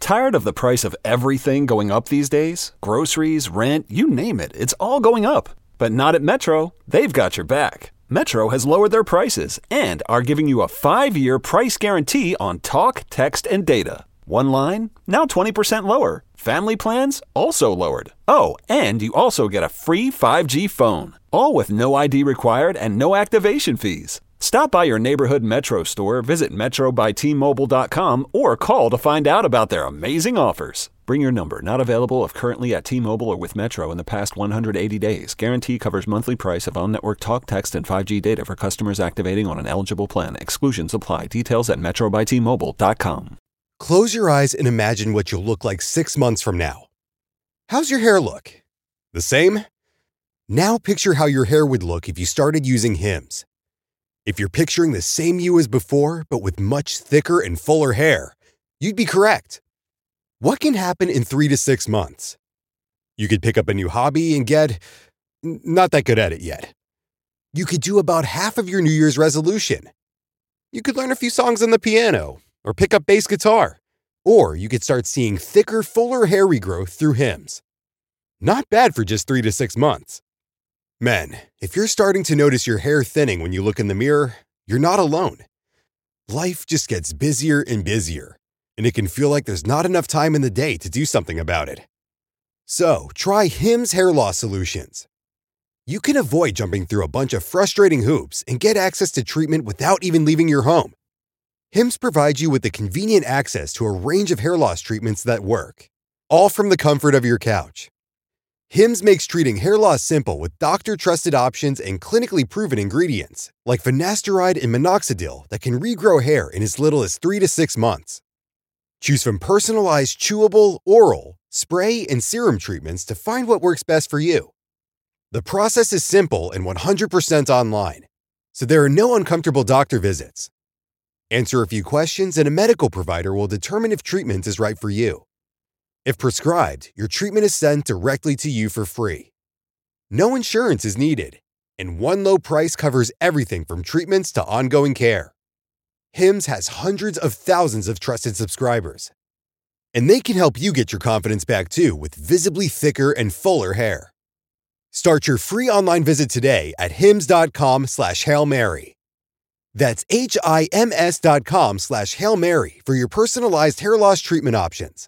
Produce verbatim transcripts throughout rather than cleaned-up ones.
Tired of the price of everything going up these days? Groceries, rent, you name it, it's all going up. But not at Metro. They've got your back. Metro has lowered their prices and are giving you a five-year price guarantee on talk, text, and data. One line, now twenty percent lower. Family plans, also lowered. Oh, and you also get a free five G phone. All with no I D required and no activation fees. Stop by your neighborhood Metro store, visit metro by t mobile dot com, or call to find out about their amazing offers. Bring your number. Not available if currently at T-Mobile or with Metro in the past one hundred eighty days. Guarantee covers monthly price of on-network talk, text, and five G data for customers activating on an eligible plan. Exclusions apply. Details at metro by t mobile dot com. Close your eyes and imagine what you'll look like six months from now. How's your hair look? The same? Now picture how your hair would look if you started using Hims. If you're picturing the same you as before, but with much thicker and fuller hair, you'd be correct. What can happen in three to six months? You could pick up a new hobby and get not that good at it yet. You could do about half of your New Year's resolution. You could learn a few songs on the piano or pick up bass guitar. Or you could start seeing thicker, fuller hair regrowth through Hims. Not bad for just three to six months. Men, if you're starting to notice your hair thinning when you look in the mirror, you're not alone. Life just gets busier and busier, and it can feel like there's not enough time in the day to do something about it. So, try Hims Hair Loss Solutions. You can avoid jumping through a bunch of frustrating hoops and get access to treatment without even leaving your home. Hims provides you with the convenient access to a range of hair loss treatments that work, all from the comfort of your couch. Hims makes treating hair loss simple with doctor-trusted options and clinically proven ingredients, like finasteride and minoxidil that can regrow hair in as little as three to six months. Choose from personalized chewable, oral, spray, and serum treatments to find what works best for you. The process is simple and one hundred percent online, so there are no uncomfortable doctor visits. Answer a few questions and a medical provider will determine if treatment is right for you. If prescribed, your treatment is sent directly to you for free. No insurance is needed, and one low price covers everything from treatments to ongoing care. Hims has hundreds of thousands of trusted subscribers, and they can help you get your confidence back too with visibly thicker and fuller hair. Start your free online visit today at hims.com slash Hail Mary. That's H-I-M-S dot com slash Hail Mary for your personalized hair loss treatment options.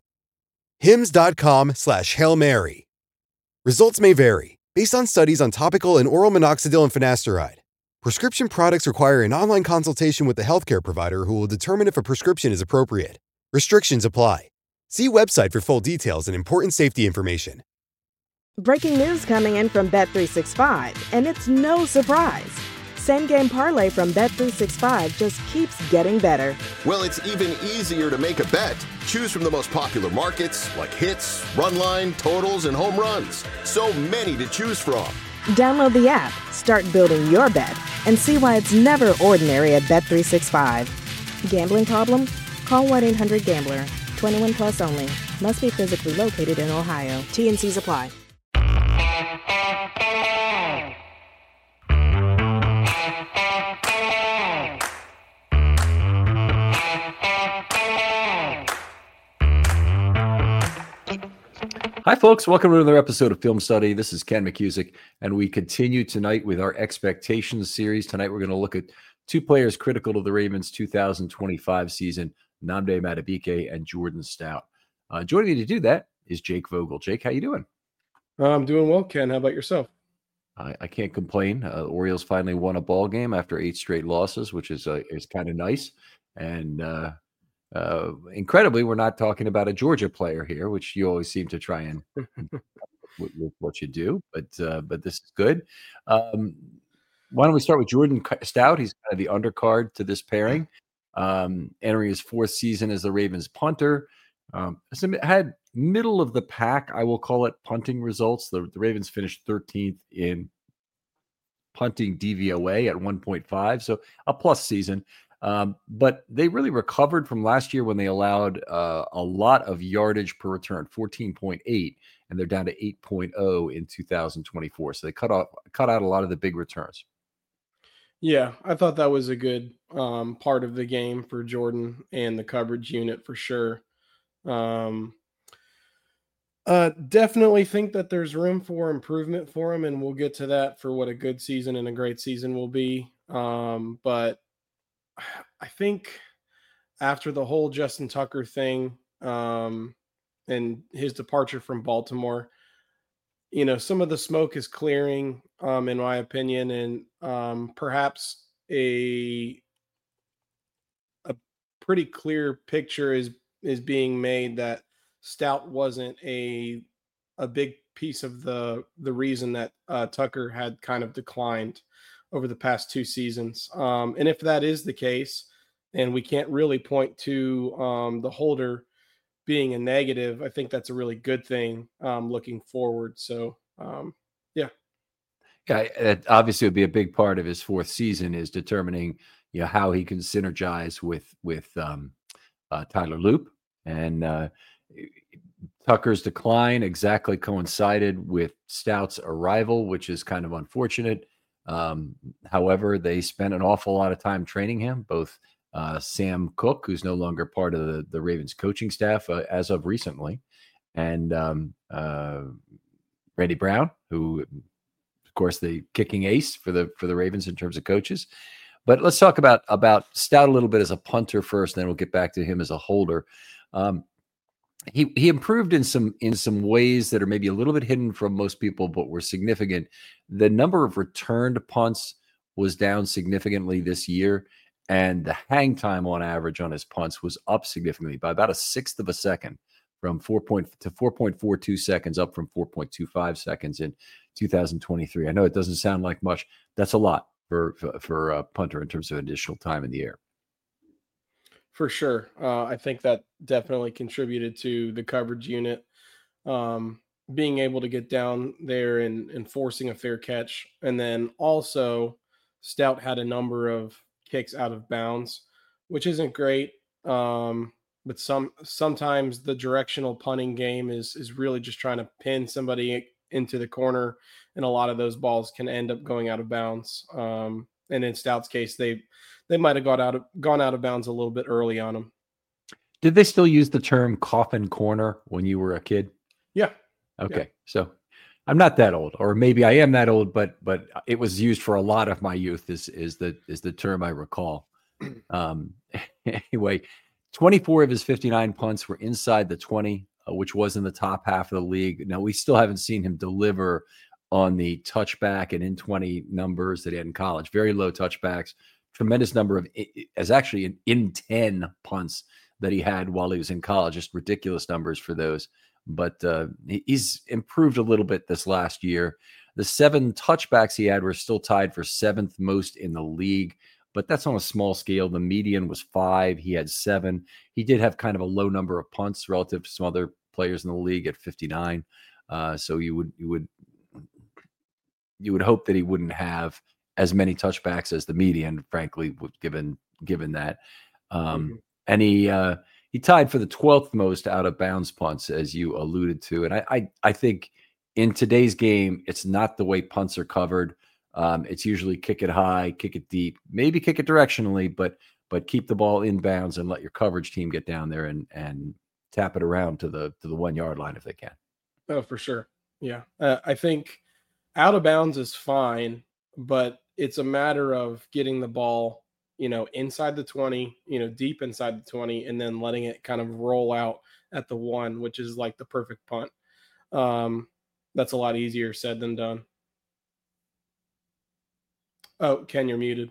Hims.com slash Hail Mary. Results may vary based on studies on topical and oral minoxidil and finasteride. Prescription products require an online consultation with the healthcare provider who will determine if a prescription is appropriate. Restrictions apply. See website for full details and important safety information. Breaking news coming in from Bet three sixty-five, and it's no surprise. Same Game Parlay from Bet three sixty-five just keeps getting better. Well, it's even easier to make a bet. Choose from the most popular markets like hits, run line, totals, and home runs. So many to choose from. Download the app, start building your bet, and see why it's never ordinary at Bet three sixty-five. Gambling problem? Call one eight hundred gambler. twenty-one plus only. Must be physically located in Ohio. T and C's apply. Hi, folks. Welcome to another episode of Film Study. This is Ken McCusick, and we continue tonight with our Expectations series. Tonight, we're going to look at two players critical to the Ravens' two thousand twenty-five season, Nnamdi Madubuike and Jordan Stout. Uh, joining me to do that is Jake Vogel. Jake, how you doing? I'm doing well, Ken. How about yourself? I, I can't complain. Uh, Orioles finally won a ball game after eight straight losses, which is uh, is kind of nice. And uh, uh, incredibly, we're not talking about a Georgia player here, which you always seem to try and with, with what you do. But uh, but this is good. Um, why don't we start with Jordan Stout? He's kind of the undercard to this pairing, um, entering his fourth season as the Ravens punter. Um, had middle of the pack, I will call it, punting results. The, the Ravens finished thirteenth in punting D V O A at one point five, so a plus season. Um, but they really recovered from last year when they allowed uh, a lot of yardage per return, fourteen point eight, and they're down to eight point oh in two thousand twenty-four. So they cut off, cut out a lot of the big returns. Yeah, I thought that was a good um, part of the game for Jordan and the coverage unit for sure. Um, uh, definitely think that there's room for improvement for him, and we'll get to that for what a good season and a great season will be. Um, but I think after the whole Justin Tucker thing, um, and his departure from Baltimore, you know, some of the smoke is clearing, um, in my opinion, and um, perhaps a a pretty clear picture is is being made that Stout wasn't a a big piece of the the reason that uh, Tucker had kind of declined over the past two seasons. Um, and if that is the case, and we can't really point to um, the holder being a negative, I think that's a really good thing um, looking forward. So, um, yeah. Yeah, it obviously would be a big part of his fourth season is determining, you know, how he can synergize with with um, uh, Tyler Loop. And uh, Tucker's decline exactly coincided with Stout's arrival, which is kind of unfortunate. Um, however, they spent an awful lot of time training him, both uh, Sam Cook, who's no longer part of the, the Ravens coaching staff uh, as of recently, and um, uh, Randy Brown, who, of course, the kicking ace for the for the Ravens in terms of coaches. But let's talk about about Stout a little bit as a punter first, and then we'll get back to him as a holder. Um, he he improved in some in some ways that are maybe a little bit hidden from most people, but were significant. The number of returned punts was down significantly this year, and the hang time on average on his punts was up significantly by about a sixth of a second, from four point to four point four two seconds, up from four point two five seconds in two thousand twenty-three. I know it doesn't sound like much. That's a lot for for, for a punter in terms of additional time in the air. For sure. Uh, I think that definitely contributed to the coverage unit um, being able to get down there and, and forcing a fair catch. And then also, Stout had a number of kicks out of bounds, which isn't great. Um, but some sometimes the directional punting game is is really just trying to pin somebody into the corner, and a lot of those balls can end up going out of bounds. Um, and in Stout's case, they they might have got out of gone out of bounds a little bit early on him. Did they still use the term coffin corner when you were a kid? Yeah. Okay. Yeah. So I'm not that old, or maybe I am that old, but but it was used for a lot of my youth is is the is the term I recall. Um, anyway, twenty-four of his fifty-nine punts were inside the twenty, uh, which was in the top half of the league. Now, we still haven't seen him deliver on the touchback and in twenty numbers that he had in college. Very low touchbacks. Tremendous number of, as actually an in ten punts that he had while he was in college. Just ridiculous numbers for those. But uh, he's improved a little bit this last year. The seven touchbacks he had were still tied for seventh most in the league, but that's on a small scale. The median was five. He had seven. He did have kind of a low number of punts relative to some other players in the league at fifty-nine. Uh, so you would you would you would hope that he wouldn't have as many touchbacks as the median, frankly, given given that. Um, mm-hmm. And he uh, he tied for the twelfth most out of bounds punts, as you alluded to. And I, I I think in today's game, it's not the way punts are covered. Um, it's usually kick it high, kick it deep, maybe kick it directionally, but but keep the ball in bounds and let your coverage team get down there and and tap it around to the to the one yard line if they can. Oh, for sure. Yeah, uh, I think out of bounds is fine, but it's a matter of getting the ball, you know, inside the twenty, you know, deep inside the twenty, and then letting it kind of roll out at the one, which is like the perfect punt. Um, that's a lot easier said than done. Oh, Ken, you're muted.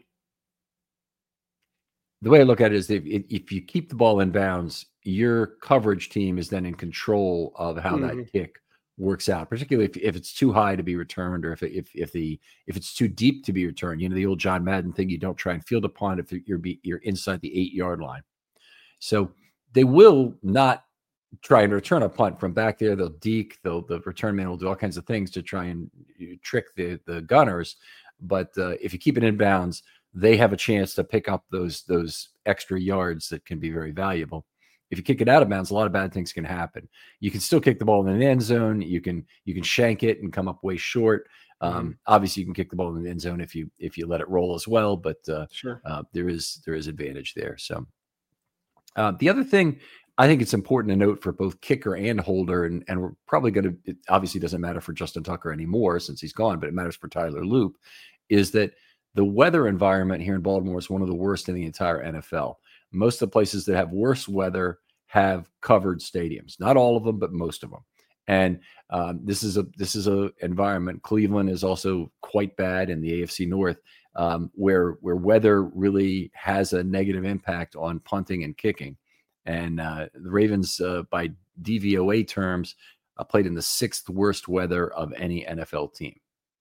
The way I look at it is if, if you keep the ball in bounds, your coverage team is then in control of how mm-hmm. that kick works out, particularly if, if it's too high to be returned, or if it, if if the if it's too deep to be returned. You know, the old John Madden thing, you don't try and field a punt if you're be, you're inside the eight yard line. So they will not try and return a punt from back there. They'll deke, they'll the return man will do all kinds of things to try and trick the the gunners. But uh, if you keep it in bounds, they have a chance to pick up those those extra yards that can be very valuable. If you kick it out of bounds, a lot of bad things can happen. You can still kick the ball in the end zone. You can you can shank it and come up way short. Um, mm-hmm. Obviously, you can kick the ball in the end zone if you if you let it roll as well. But uh, sure, uh, there is there is advantage there. So uh, the other thing I think it's important to note for both kicker and holder, and, and we're probably going to, it obviously doesn't matter for Justin Tucker anymore since he's gone, but it matters for Tyler Loop, is that the weather environment here in Baltimore is one of the worst in the entire N F L. Most of the places that have worse weather have covered stadiums. Not all of them, but most of them. And um, this is a this is a environment. Cleveland is also quite bad in the A F C North, um, where where weather really has a negative impact on punting and kicking. And uh, the Ravens, uh, by D V O A terms, uh, played in the sixth worst weather of any N F L team.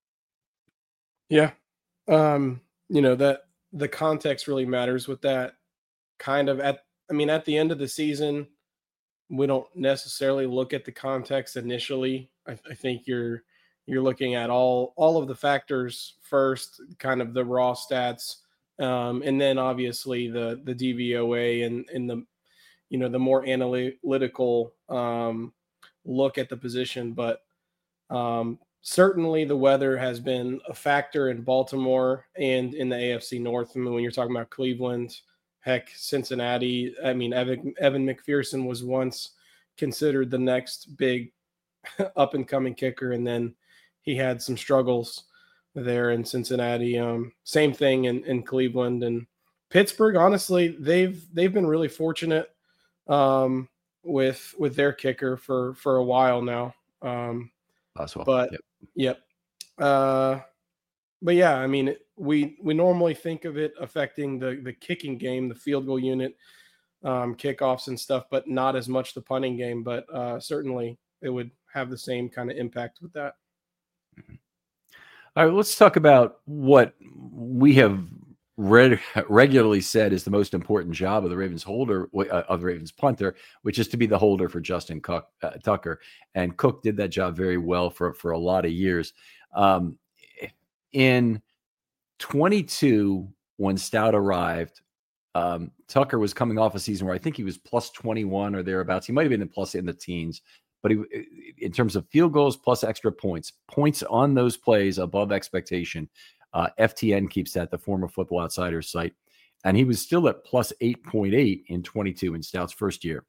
Yeah, um, you know that the context really matters with that. Kind of at, I mean, at the end of the season, we don't necessarily look at the context initially. I, I think you're you're looking at all all of the factors first, kind of the raw stats, um, and then obviously the the D V O A and and the you know the more analytical um, look at the position. But um, certainly the weather has been a factor in Baltimore and in the A F C North. I mean, when you're talking about Cleveland. Heck, Cincinnati. I mean, Evan, Evan McPherson was once considered the next big up and coming kicker, and then he had some struggles there in Cincinnati. Um, same thing in, in Cleveland and Pittsburgh. Honestly, they've they've been really fortunate um, with with their kicker for for a while now. Um, Possible. but yep. yep. Uh, but yeah, I mean, we we normally think of it affecting the the kicking game, the field goal unit, um, kickoffs and stuff, but not as much the punting game. But uh, certainly, it would have the same kind of impact with that. All right, let's talk about what we have read, regularly said is the most important job of the Ravens holder, uh, of the Ravens punter, which is to be the holder for Justin Cook, uh, Tucker. And Cook did that job very well for for a lot of years. Um, in twenty-two, when Stout arrived, um, Tucker was coming off a season where I think he was plus twenty-one or thereabouts. He might have been in plus in the teens, but he, in terms of field goals plus extra points, points on those plays above expectation, uh, F T N keeps that, the former Football Outsiders site, and he was still at plus eight point eight in twenty-two in Stout's first year.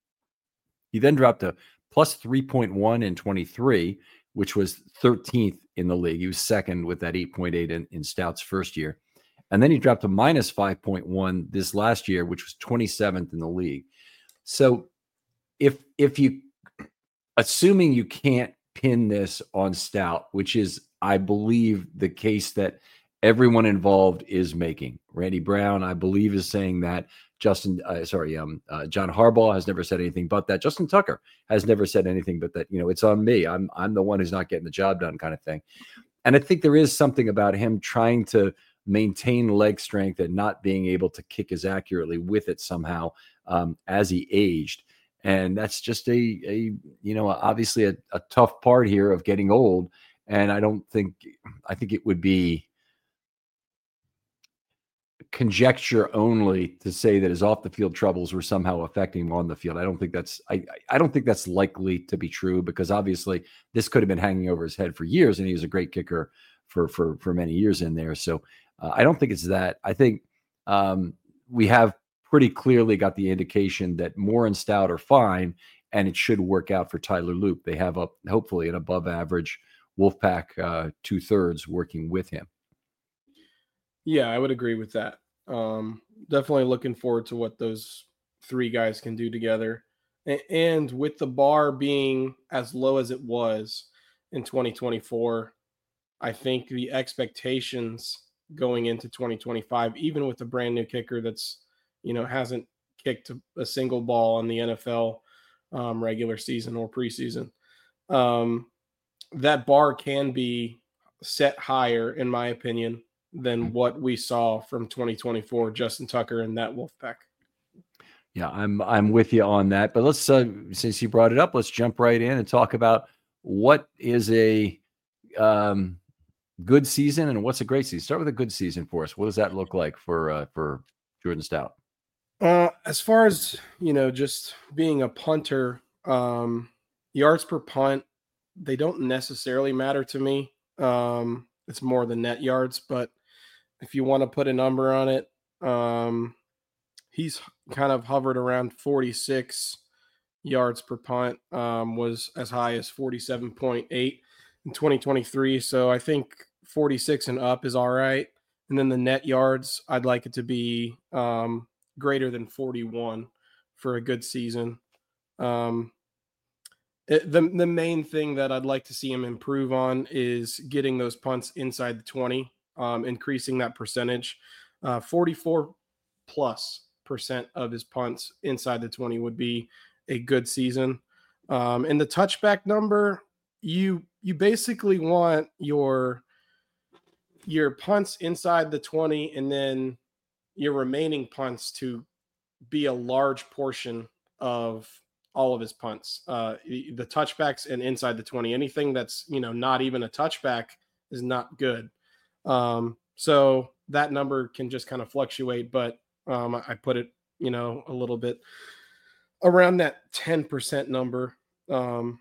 He then dropped to plus three point one in twenty-three, which was thirteenth in the league. He was second with that eight point eight in, in Stout's first year. And then he dropped to minus five point one this last year, which was twenty-seventh in the league. So if if you, assuming you can't pin this on Stout, which is, I believe, the case that everyone involved is making. Randy Brown, I believe, is saying that. Justin, uh, sorry, um, uh, John Harbaugh has never said anything but that. Justin Tucker has never said anything but that. You know, it's on me. I'm I'm the one who's not getting the job done, kind of thing. And I think there is something about him trying to maintain leg strength and not being able to kick as accurately with it somehow um, as he aged. And that's just a, a you know, obviously a, a tough part here of getting old. And I don't think, I think it would be conjecture only to say that his off the field troubles were somehow affecting him on the field. I don't think that's, I, I don't think that's likely to be true, because obviously this could have been hanging over his head for years, and he was a great kicker for, for, for many years in there. So uh, I don't think it's that. I think um, we have pretty clearly got the indication that Moore and Stout are fine, and it should work out for Tyler Loop. They have a, hopefully an above average Wolfpack uh, two thirds working with him. Yeah, I would agree with that. Um, definitely looking forward to what those three guys can do together. A- and with the bar being as low as it was in twenty twenty-four, I think the expectations going into twenty twenty-five, even with a brand new kicker that's, you know, hasn't kicked a single ball in the N F L um, regular season or preseason, um, that bar can be set higher, in my opinion, than what we saw from twenty twenty-four, Justin Tucker and that Wolfpack. Yeah, I'm I'm with you on that. But let's, uh, since you brought it up, let's jump right in and talk about what is a um, good season and what's a great season. Start with a good season for us. What does that look like for uh, for Jordan Stout? Uh, as far as, you know, just being a punter, um, yards per punt, they don't necessarily matter to me. Um, it's more the net yards, but if you want to put a number on it, um, he's kind of hovered around forty-six yards per punt, um, was as high as forty-seven point eight in twenty twenty-three. So I think forty-six and up is all right. And then the net yards, I'd like it to be um, greater than forty-one for a good season. Um, it, the, the main thing that I'd like to see him improve on is getting those punts inside the twenty, um, increasing that percentage. Uh, forty-four plus percent of his punts inside the twenty would be a good season. Um, and the touchback number, you you basically want your your punts inside the twenty and then your remaining punts to be a large portion of all of his punts. Uh, the touchbacks and inside the twenty, anything that's, you know, not even a touchback is not good. Um, so that number can just kind of fluctuate, but um, I put it, you know, a little bit around that ten percent number. Um,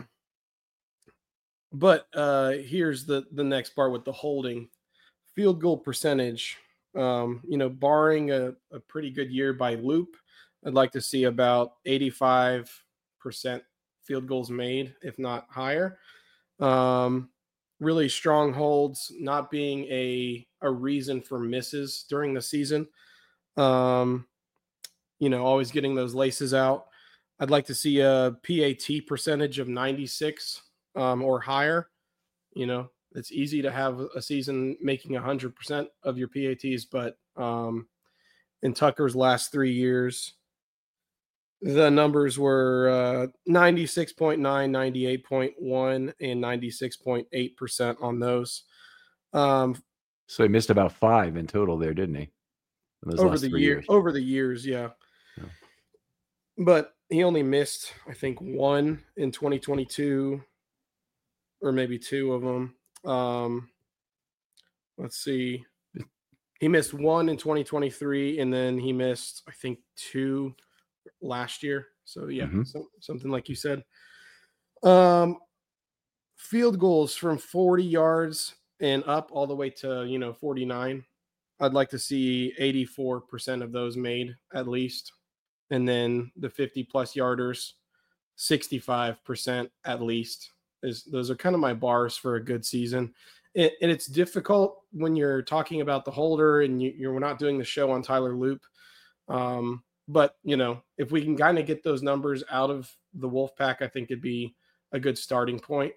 but uh, here's the, the next part with the holding field goal percentage. Um, you know, barring a, a pretty good year by Loop, I'd like to see about eighty-five percent field goals made, if not higher. Um, really strong holds, not being a, a reason for misses during the season. Um, you know, always getting those laces out. I'd like to see a P A T percentage of ninety-six um, or higher. You know, it's easy to have a season making one hundred percent of your P A Ts, but um, in Tucker's last three years, the numbers were uh, ninety-six point nine, ninety-eight point one, and ninety-six point eight percent on those. Um, so he missed about five in total there, didn't he? Those over last the three year, years. over the years, yeah. yeah. But he only missed, I think, one in twenty twenty-two, or maybe two of them. Um, let's see. He missed one in twenty twenty-three, and then he missed, I think, two last year. So yeah, mm-hmm. so, something like you said. Um, field goals from forty yards and up all the way to, you know, forty-nine. I'd like to see eighty-four percent of those made at least. And then the fifty plus yarders, sixty-five percent at least. Is those are kind of my bars for a good season. And, and it's difficult when you're talking about the holder and you, you're not doing the show on Tyler Loop. Um, but, you know, if we can kind of get those numbers out of the Wolfpack, I think it'd be a good starting point.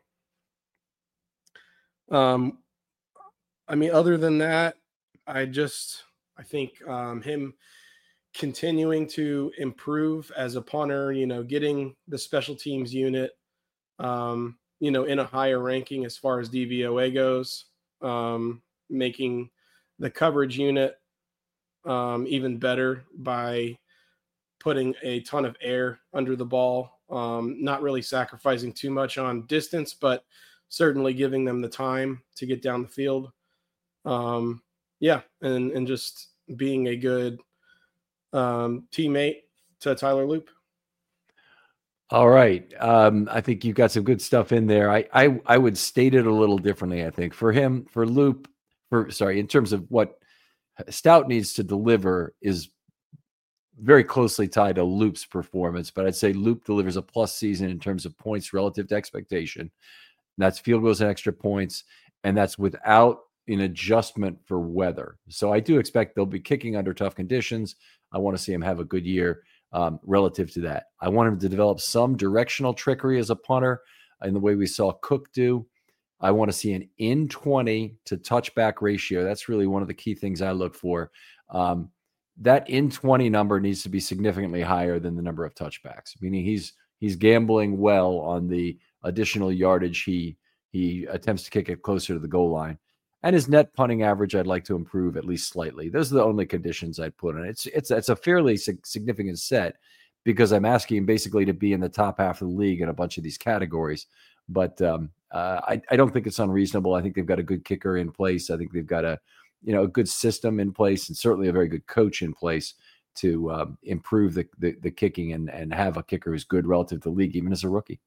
Um, I mean, other than that, I just, I think um, him continuing to improve as a punter, you know, getting the special teams unit, um, you know, in a higher ranking as far as D V O A goes, um, making the coverage unit um, even better by putting a ton of air under the ball, um, not really sacrificing too much on distance, but certainly giving them the time to get down the field. Um, yeah, and, and just being a good um, teammate to Tyler Loop. All right. Um, I think you've got some good stuff in there. I, I I would state it a little differently, I think. For him, for Loop, for sorry, in terms of what Stout needs to deliver is very closely tied to Loop's performance, but I'd say Loop delivers a plus season in terms of points relative to expectation. That's field goals and extra points, and that's without an adjustment for weather. So I do expect they'll be kicking under tough conditions. I want to see him have a good year um, relative to that. I want him to develop some directional trickery as a punter in the way we saw Cook do. I want to see an in twenty to touchback ratio. That's really one of the key things I look for. Um, that in twenty number needs to be significantly higher than the number of touchbacks, meaning he's he's gambling well on the additional yardage he he attempts to kick it closer to the goal line. And his net punting average, I'd like to improve at least slightly. Those are the only conditions I'd put in. It's it's it's a fairly significant set because I'm asking him basically to be in the top half of the league in a bunch of these categories. But um, uh, I, I don't think it's unreasonable. I think they've got a good kicker in place. I think they've got a you know a good system in place and certainly a very good coach in place to um, improve the, the the kicking and and have a kicker who's good relative to the league, even as a rookie.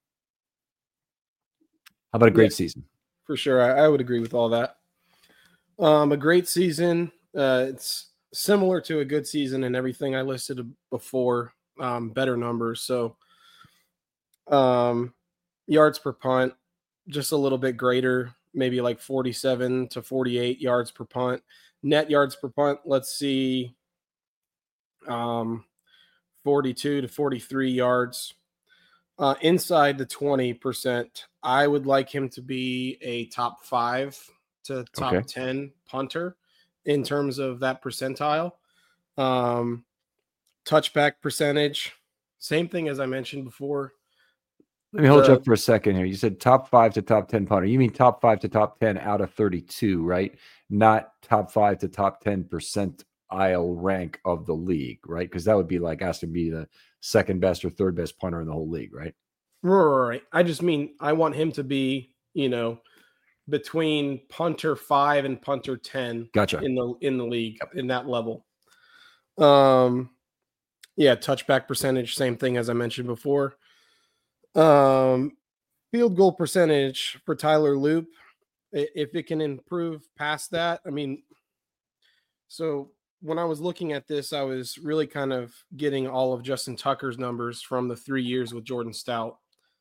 How about a great yeah. season? For sure. I, I would agree with all that. Um, a great season. Uh, it's similar to a good season and everything I listed before, um, better numbers. So um, yards per punt, just a little bit greater, maybe like forty-seven to forty-eight yards per punt. Net yards per punt, let's see, um, forty-two to forty-three yards. Uh, inside the twenty percent, I would like him to be a top five to top Okay. ten punter in terms of that percentile. Um, touchback percentage, same thing as I mentioned before. Let me hold The- you up for a second here. You said top five to top ten punter. You mean top five to top ten out of thirty-two, right? Not top five to top ten percentile rank of the league, right? Because that would be like asking me the second best or third best punter in the whole league, right? Right. I just mean I want him to be, you know, between punter five and punter ten. Gotcha. in the in the league in that level. Um, yeah, touchback percentage, same thing as I mentioned before. Um, field goal percentage for Tyler Loop, if it can improve past that. I mean, so when I was looking at this, I was really kind of getting all of Justin Tucker's numbers from the three years with Jordan Stout.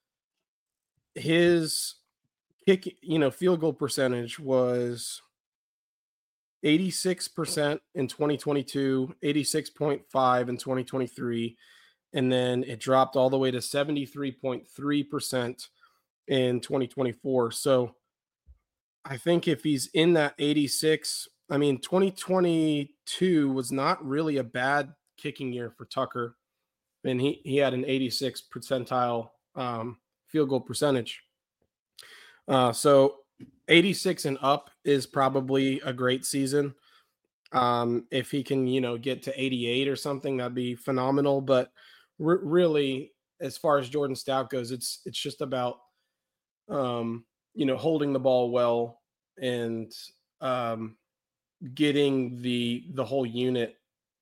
His kick, you know, field goal percentage was eighty-six percent in twenty twenty-two, eighty-six point five in twenty twenty-three, and then it dropped all the way to seventy-three point three percent in twenty twenty-four. So I think if he's in that eighty-six, I mean, twenty twenty-two was not really a bad kicking year for Tucker, and he, he had an eighty-six percentile um, field goal percentage. Uh, so eighty-six and up is probably a great season. Um, if he can, you know, get to eighty-eight or something, that'd be phenomenal. But re- really, as far as Jordan Stout goes, it's it's just about, um, you know, holding the ball well and um, getting the the whole unit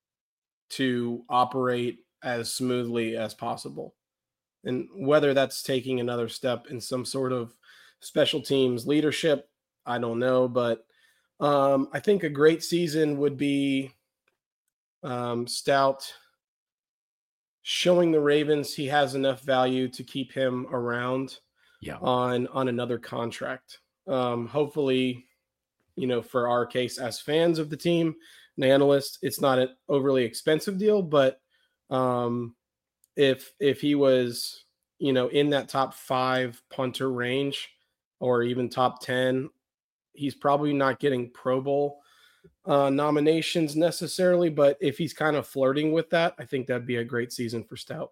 to operate as smoothly as possible. And whether that's taking another step in some sort of special teams leadership, I don't know, but um, I think a great season would be um, Stout showing the Ravens he has enough value to keep him around Yeah. on on another contract. Um, hopefully, you know, for our case as fans of the team and analysts, it's not an overly expensive deal, but um, if if he was, you know, in that top five punter range or even top ten, he's probably not getting Pro Bowl uh, nominations necessarily, but if he's kind of flirting with that, I think that'd be a great season for Stout.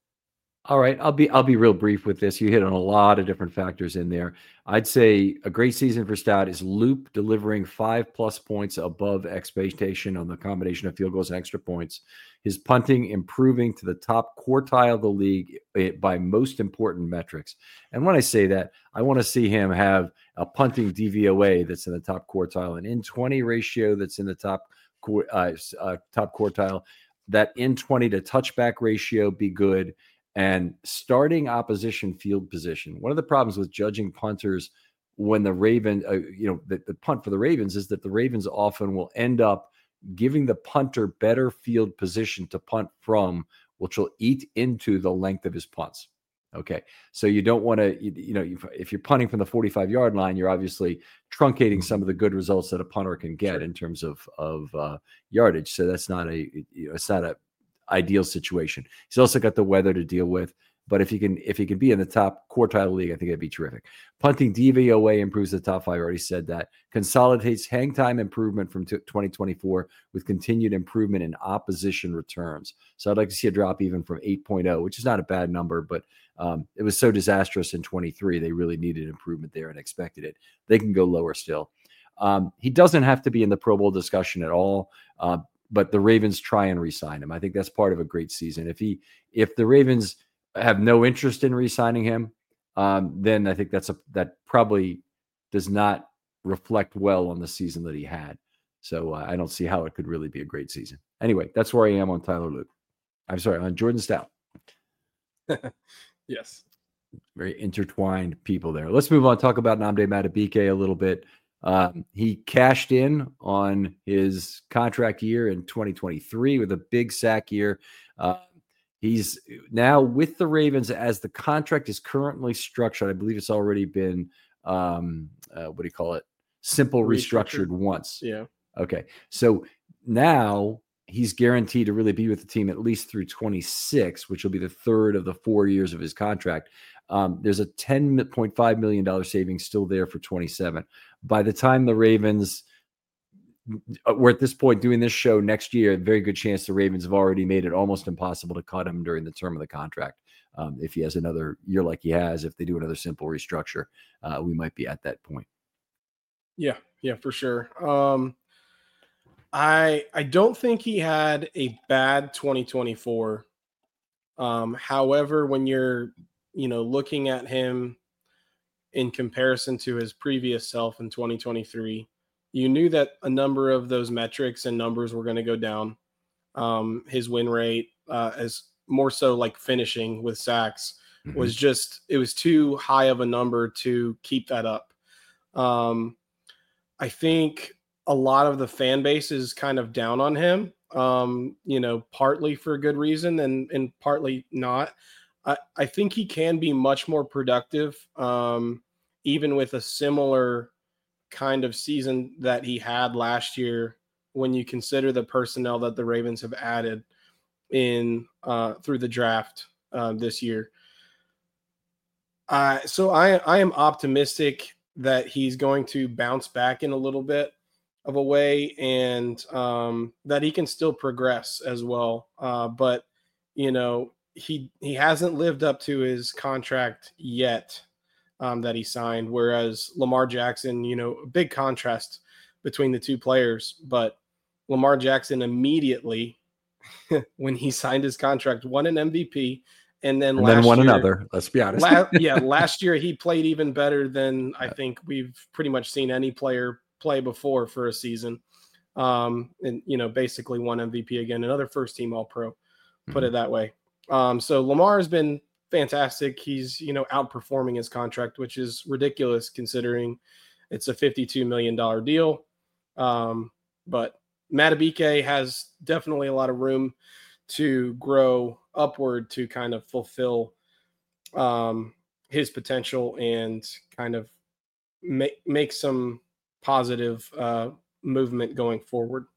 All right, I'll be I'll be real brief with this. You hit on a lot of different factors in there. I'd say a great season for Stout is Loop delivering five plus points above expectation on the combination of field goals and extra points. His punting improving to the top quartile of the league by most important metrics. And when I say that, I want to see him have a punting D V O A that's in the top quartile, an in twenty ratio that's in the top uh, uh, top quartile, that in twenty to touchback ratio be good, and starting opposition field position. One of the problems with judging punters when the Raven, uh, you know, the, the punt for the Ravens is that the Ravens often will end up giving the punter better field position to punt from, which will eat into the length of his punts. Okay. So you don't want to, you, you know, if you're punting from the forty-five yard line, you're obviously truncating some of the good results that a punter can get in terms of, of uh, yardage. So that's not a, you know, it's not a ideal situation. He's also got the weather to deal with, but if he can, if he can be in the top quartile league, I think it'd be terrific. Punting D V O A improves the top five. I already said that. Consolidates hang time improvement from twenty twenty-four with continued improvement in opposition returns. So I'd like to see a drop even from eight point oh, which is not a bad number, but um, it was so disastrous in twenty-three. They really needed improvement there and expected it. They can go lower still. Um, he doesn't have to be in the Pro Bowl discussion at all. Uh, but the Ravens try and re-sign him. I think that's part of a great season. If he, if the Ravens have no interest in re-signing him, um, then I think that's a, that probably does not reflect well on the season that he had. So uh, I don't see how it could really be a great season. Anyway, that's where I am on Tyler Loop. I'm sorry, on Jordan Stout. Yes. Very intertwined people there. Let's move on. Talk about Nnamdi Madubuike a little bit. Um, he cashed in on his contract year in twenty twenty-three with a big sack year. Uh, he's now with the Ravens as the contract is currently structured. I believe it's already been, um, uh, what do you call it? Simple restructured, restructured once. Yeah. Okay. So now he's guaranteed to really be with the team at least through twenty-six, which will be the third of the four years of his contract. Um, there's a ten point five million dollars savings still there for twenty-seven. By the time the Ravens, we're at this point doing this show next year, a very good chance the Ravens have already made it almost impossible to cut him during the term of the contract. Um, if he has another year like he has, if they do another simple restructure, uh, we might be at that point. Yeah, yeah, for sure. Um, I I don't think he had a bad twenty twenty-four. Um, however, when you're, you know, looking at him in comparison to his previous self in twenty twenty-three, you knew that a number of those metrics and numbers were going to go down. Um, his win rate, uh, as more so like finishing with sacks, mm-hmm. was just, it was too high of a number to keep that up. Um, I think a lot of the fan base is kind of down on him, um, you know, partly for a good reason and, and partly not. I, I think he can be much more productive, um, even with a similar kind of season that he had last year when you consider the personnel that the Ravens have added in uh, through the draft uh, this year. Uh, so I, I am optimistic that he's going to bounce back in a little bit of a way and um, that he can still progress as well. Uh, but, you know, he he hasn't lived up to his contract yet um, that he signed, whereas Lamar Jackson, you know, a big contrast between the two players. But Lamar Jackson immediately, when he signed his contract, won an M V P. And then, and last then one year, another, let's be honest. la- yeah, last year he played even better than I think we've pretty much seen any player play before for a season. Um, and, you know, basically won M V P again, another first team All-Pro, put mm-hmm. it that way. Um, so Lamar has been fantastic. He's, you know, outperforming his contract, which is ridiculous considering it's a fifty-two million dollars deal. Um, but Madubuike has definitely a lot of room to grow upward to kind of fulfill um, his potential and kind of make make some positive uh, movement going forward.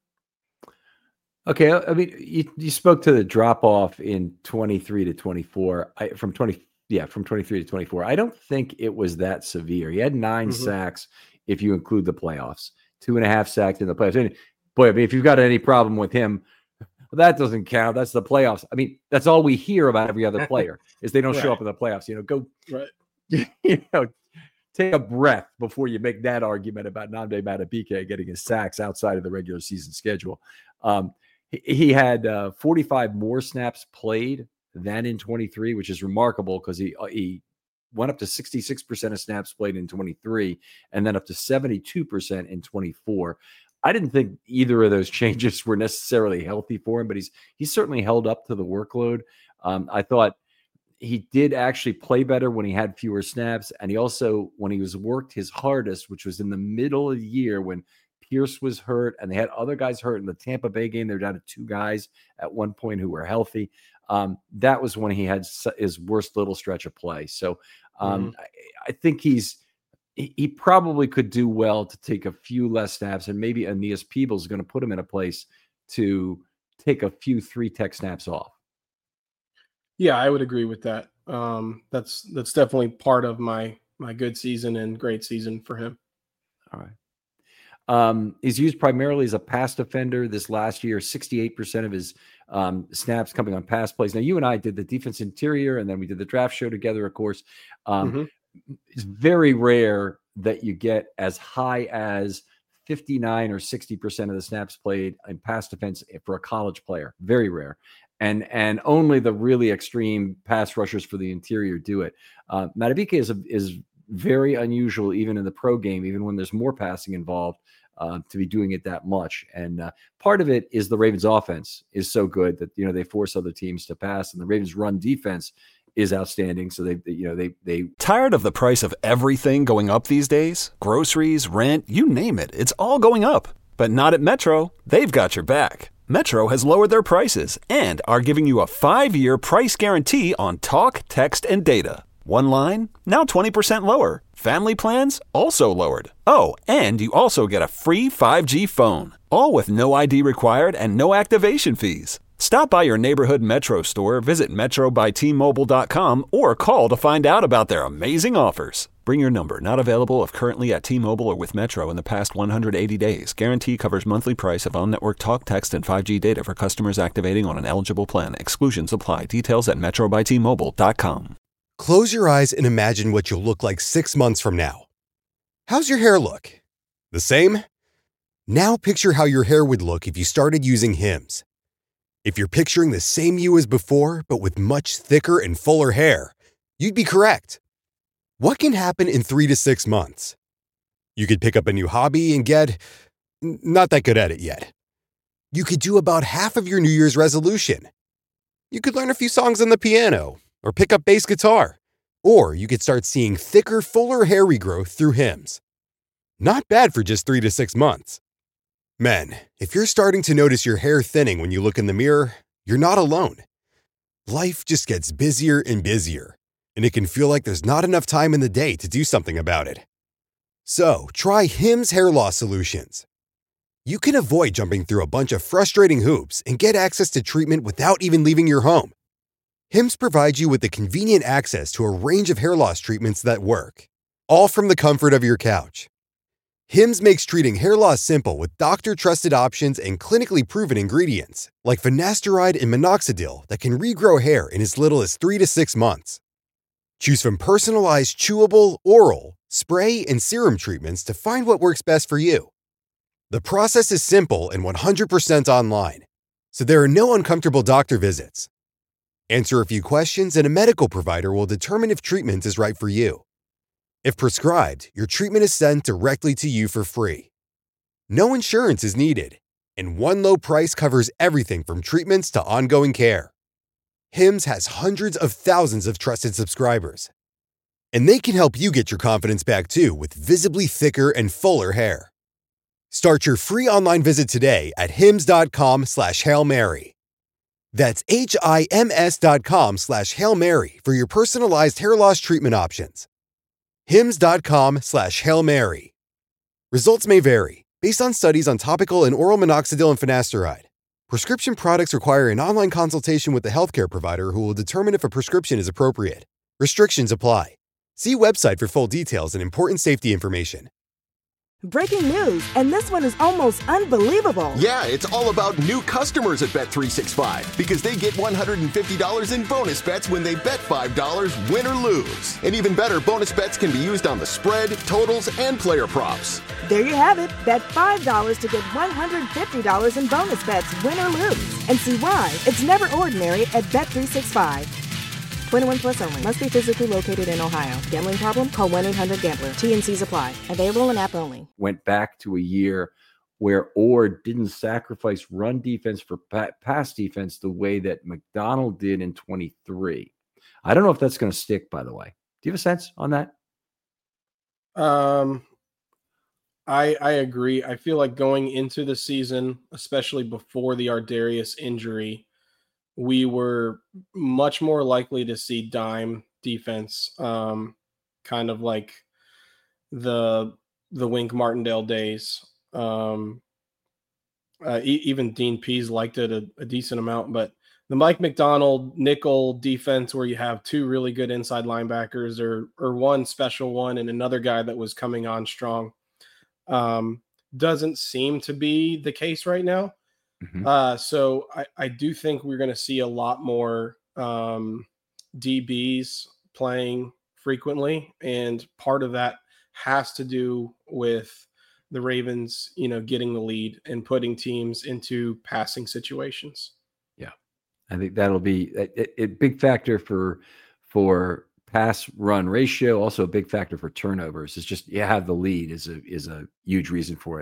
Okay, I mean, you, you spoke to the drop off in twenty-three to twenty-four. I, from twenty, yeah, from twenty-three to twenty-four. I don't think it was that severe. He had nine mm-hmm. sacks if you include the playoffs, two and a half sacks in the playoffs. And boy, I mean, if you've got any problem with him, well, that doesn't count. That's the playoffs. I mean, that's all we hear about every other player is they don't right. show up in the playoffs. You know, go, right. you know, take a breath before you make that argument about Nnamdi Madubuike getting his sacks outside of the regular season schedule. Um, he, he had uh, forty-five more snaps played than in twenty-three, which is remarkable because he he went up to sixty-six percent of snaps played in twenty-three and then up to seventy-two percent in twenty-four. I didn't think either of those changes were necessarily healthy for him, but he's he's certainly held up to the workload. Um, I thought he did actually play better when he had fewer snaps, and he also, when he was worked his hardest, which was in the middle of the year when Pierce was hurt and they had other guys hurt in the Tampa Bay game. They were down to two guys at one point who were healthy. Um, that was when he had his worst little stretch of play. So um, mm-hmm. I, I think he's he probably could do well to take a few less snaps, and maybe Aeneas Peebles is going to put him in a place to take a few three tech snaps off. Yeah, I would agree with that. Um, that's that's definitely part of my my good season and great season for him. All right. Um, he's used primarily as a pass defender this last year, sixty-eight percent of his um, snaps coming on pass plays. Now, you and I did the defense interior, and then we did the draft show together, of course. Um, mm-hmm. It's very rare that you get as high as fifty-nine or sixty percent of the snaps played in pass defense for a college player. Very rare. And and only the really extreme pass rushers for the interior do it. Uh, Madubuike is, a, is very unusual even in the pro game, even when there's more passing involved, uh, to be doing it that much. And uh, part of it is the Ravens offense is so good that, you know, they force other teams to pass, and the Ravens run defense is outstanding. So they, they you know, they they Tired of the price of everything going up these days? Groceries, rent, you name it, it's all going up. But not at Metro. They've got your back. Metro has lowered their prices and are giving you a five-year price guarantee on talk, text, and data. One line, now twenty percent lower. Family plans, also lowered. Oh, and you also get a free five G phone. All with no I D required and no activation fees. Stop by your neighborhood Metro store, visit metro by t mobile dot com, or call to find out about their amazing offers. Bring your number, not available if currently at T-Mobile or with Metro in the past one hundred eighty days. Guarantee covers monthly price of on-network talk, text, and five G data for customers activating on an eligible plan. Exclusions apply. Details at metro by t mobile dot com. Close your eyes and imagine what you'll look like six months from now. How's your hair look? The same? Now picture how your hair would look if you started using Hims. If you're picturing the same you as before, but with much thicker and fuller hair, you'd be correct. What can happen in three to six months? You could pick up a new hobby and get n- not that good at it yet. You could do about half of your New Year's resolution. You could learn a few songs on the piano or pick up bass guitar. Or you could start seeing thicker, fuller hair regrowth through Hims. Not bad for just three to six months. Men, if you're starting to notice your hair thinning when you look in the mirror, you're not alone. Life just gets busier and busier, and it can feel like there's not enough time in the day to do something about it. So, try Hims Hair Loss Solutions. You can avoid jumping through a bunch of frustrating hoops and get access to treatment without even leaving your home. Hims provides you with the convenient access to a range of hair loss treatments that work, all from the comfort of your couch. Hims makes treating hair loss simple with doctor-trusted options and clinically proven ingredients, like finasteride and minoxidil that can regrow hair in as little as three to six months. Choose from personalized chewable, oral, spray, and serum treatments to find what works best for you. The process is simple and one hundred percent online, so there are no uncomfortable doctor visits. Answer a few questions and a medical provider will determine if treatment is right for you. If prescribed, your treatment is sent directly to you for free. No insurance is needed, and one low price covers everything from treatments to ongoing care. Hims has hundreds of thousands of trusted subscribers, and they can help you get your confidence back too with visibly thicker and fuller hair. Start your free online visit today at hims.com slash Hail Mary. That's H-I-M-S dot com slash Hail Mary for your personalized hair loss treatment options. Hims.com slash Hail Mary. Results may vary based on studies on topical and oral minoxidil and finasteride. Prescription products require an online consultation with the healthcare provider who will determine if a prescription is appropriate. Restrictions apply. See website for full details and important safety information. Breaking news, and this one is almost unbelievable. Yeah, it's all about new customers at Bet three sixty-five because they get one hundred fifty dollars in bonus bets when they bet five dollars, win or lose. And even better, bonus bets can be used on the spread, totals, and player props. There you have it. Bet five dollars to get one hundred fifty dollars in bonus bets, win or lose. And see why it's never ordinary at Bet three sixty-five. twenty-one plus only. Must be physically located in Ohio. Gambling problem? Call one eight hundred gambler. T N Cs apply. Available in app only. went back to a year where Ord didn't sacrifice run defense for pa- pass defense the way that McDonald did in twenty-three. I don't know if that's going to stick, by the way. Do you have a sense on that? Um, I I agree. I feel like going into the season, especially before the Ardarius injury, we were much more likely to see dime defense, um, kind of like the the Wink Martindale days. Um, uh, e- even Dean Pease liked it a, a decent amount, but the Mike McDonald nickel defense where you have two really good inside linebackers or or one special one and another guy that was coming on strong um, doesn't seem to be the case right now. Mm-hmm. Uh, so I, I do think we're going to see a lot more um, D Bs playing frequently, and part of that has to do with the Ravens, you know, getting the lead and putting teams into passing situations. Yeah, I think that'll be a, a, a big factor for for pass run ratio. Also, a big factor for turnovers. It's just you have the lead is a is a huge reason for it.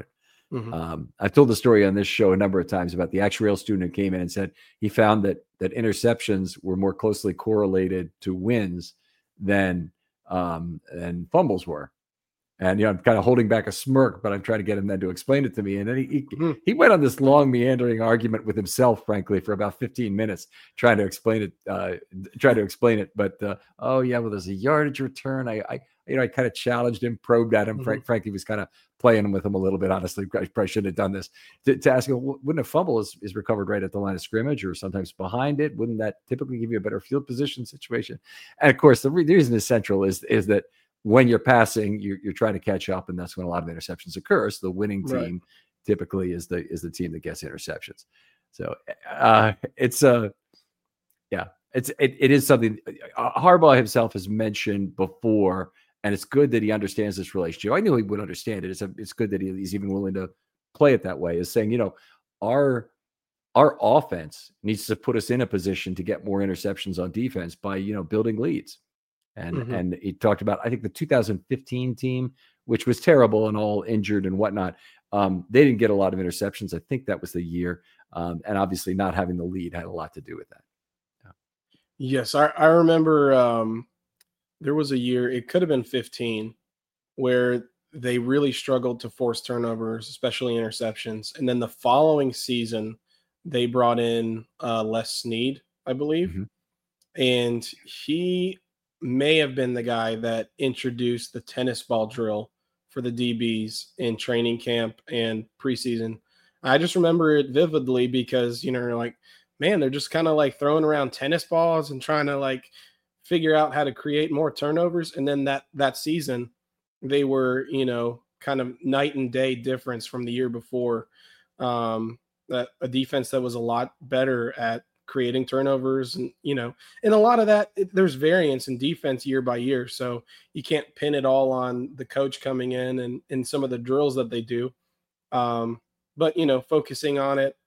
Mhm. Um, I've told the story on this show a number of times about the actuarial student who came in and said he found that that interceptions were more closely correlated to wins than um, than fumbles were. And, you know, I'm kind of holding back a smirk, but I'm trying to get him then to explain it to me. And then he, he, Mhm. he went on this long meandering argument with himself, frankly, for about fifteen minutes, trying to explain it, uh, trying to explain it. But, uh, oh yeah, well, there's a yardage return. I, I you know, I kind of challenged him, probed at him. Mhm. Frank, frankly, was kind of playing with him a little bit, honestly. I probably shouldn't have done this. To, to ask him, wouldn't a fumble is, is recovered right at the line of scrimmage or sometimes behind it? Wouldn't that typically give you a better field position situation? And of course, the, re- the reason is central is, is that when you're passing, you're, you're trying to catch up, and that's when a lot of interceptions occur. So the winning team Right. typically is the is the team that gets interceptions. So uh, it's a uh, yeah, it's it, it is something uh, Harbaugh himself has mentioned before, and it's good that he understands this relationship. I knew he would understand it. It's a, it's good that he, he's even willing to play it that way. Is saying, you know, our our offense needs to put us in a position to get more interceptions on defense by, you know, building leads. And Mhm. and he talked about, I think, the two thousand fifteen team, which was terrible and all injured and whatnot. Um, they didn't get a lot of interceptions. I think that was the year. Um, and obviously not having the lead had a lot to do with that. Yeah. Yes, I, I remember um, there was a year, it could have been fifteen, where they really struggled to force turnovers, especially interceptions. And then the following season, they brought in uh, Les Snead, I believe. Mhm. And he may have been the guy that introduced the tennis ball drill for the D Bs in training camp and preseason. I just remember it vividly because, you know, you're like, man, they're just kind of like throwing around tennis balls and trying to like figure out how to create more turnovers. And then that that season, they were, you know, kind of night and day difference from the year before. Um, that a defense that was a lot better at creating turnovers, and you know, and a lot of that it, there's variance in defense year by year, so you can't pin it all on the coach coming in and and some of the drills that they do. Um, but you know, focusing on it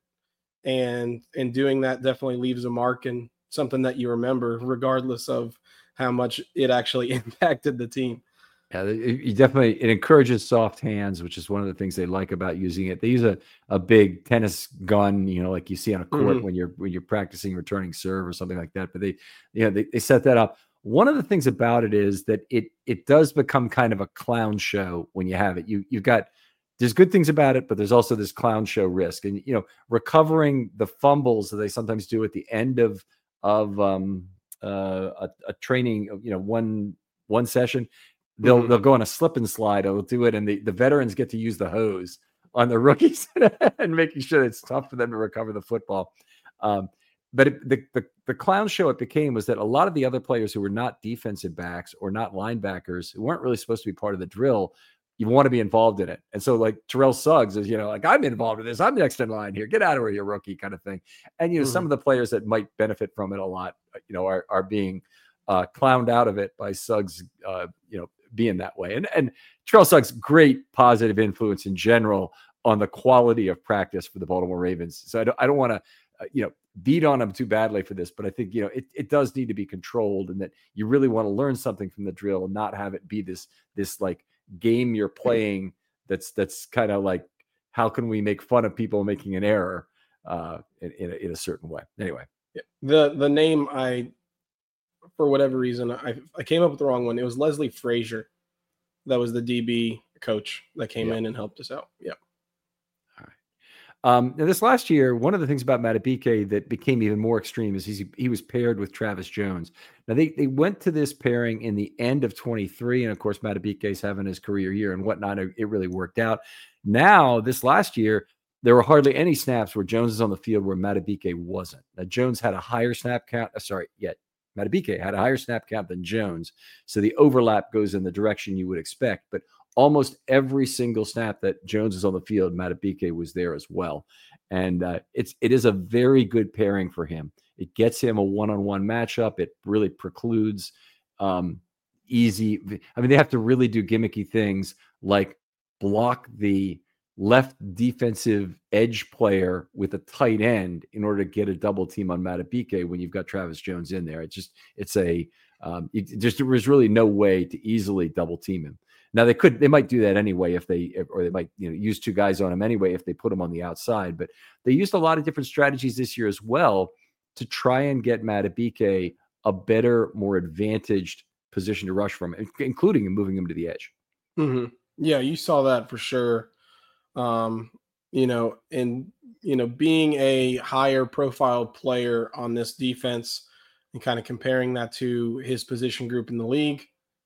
and and doing that definitely leaves a mark and something that you remember, regardless of how much it actually impacted the team. Yeah, it, it definitely it encourages soft hands, which is one of the things they like about using it. They use a, a big tennis gun, you know, like you see on a court Mhm. when you're when you're practicing returning serve or something like that. But they, you know, they, they set that up. One of the things about it is that it it does become kind of a clown show when you have it. You you've got there's good things about it, but there's also this clown show risk. And you know, recovering the fumbles that they sometimes do at the end of of um, uh, a, a training, you know, one one session. They'll Mhm. they'll go on a slip and slide. They'll do it, and the, the veterans get to use the hose on the rookies and making sure it's tough for them to recover the football. Um, but it, the, the the clown show it became was that a lot of the other players who were not defensive backs or not linebackers, who weren't really supposed to be part of the drill, you want to be involved in it. And so, like Terrell Suggs is, you know, like, I'm involved in this. I'm next in line here. Get out of here, you rookie, kind of thing. And you know, some Mhm. of the players that might benefit from it a lot, you know, are are being uh, clowned out of it by Suggs, uh, you know, being that way. And and Terrell Suggs, great positive influence in general on the quality of practice for the Baltimore Ravens. So I don't I don't want to uh, you know beat on him too badly for this, but I think you know it it does need to be controlled, and that you really want to learn something from the drill and not have it be this this like game you're playing that's that's kind of like, how can we make fun of people making an error uh, in in a, in a certain way. Anyway, Yeah. The the name I for whatever reason I I came up with the wrong one. It was Leslie Frazier. That was the D B coach that came yeah. in and helped us out. Yeah. Um, now this last year, one of the things about Madubuike that became even more extreme is he's, he was paired with Travis Jones. Now they they went to this pairing in the end of twenty-three, and of course Madubuike's having his career year and whatnot. It, it really worked out. Now this last year, there were hardly any snaps where Jones is on the field where Madubuike wasn't. Now Jones had a higher snap count. Uh, sorry, yet yeah, Madubuike had a higher snap count than Jones, so the overlap goes in the direction you would expect, but almost every single snap that Jones is on the field, Madubuike was there as well. And uh, it's it is a very good pairing for him. It gets him a one-on-one matchup. It really precludes um, easy. I mean, they have to really do gimmicky things like block the left defensive edge player with a tight end in order to get a double team on Madubuike when you've got Travis Jones in there. It just it's a um, it just there was really no way to easily double team him. Now they could, they might do that anyway if they, or they might, you know, use two guys on him anyway if they put him on the outside. But they used a lot of different strategies this year as well to try and get Madubuike a better, more advantaged position to rush from, including moving him to the edge. Mm-hmm. Yeah, you saw that for sure. Um, you know, and you know, being a higher profile player on this defense and kind of comparing that to his position group in the league,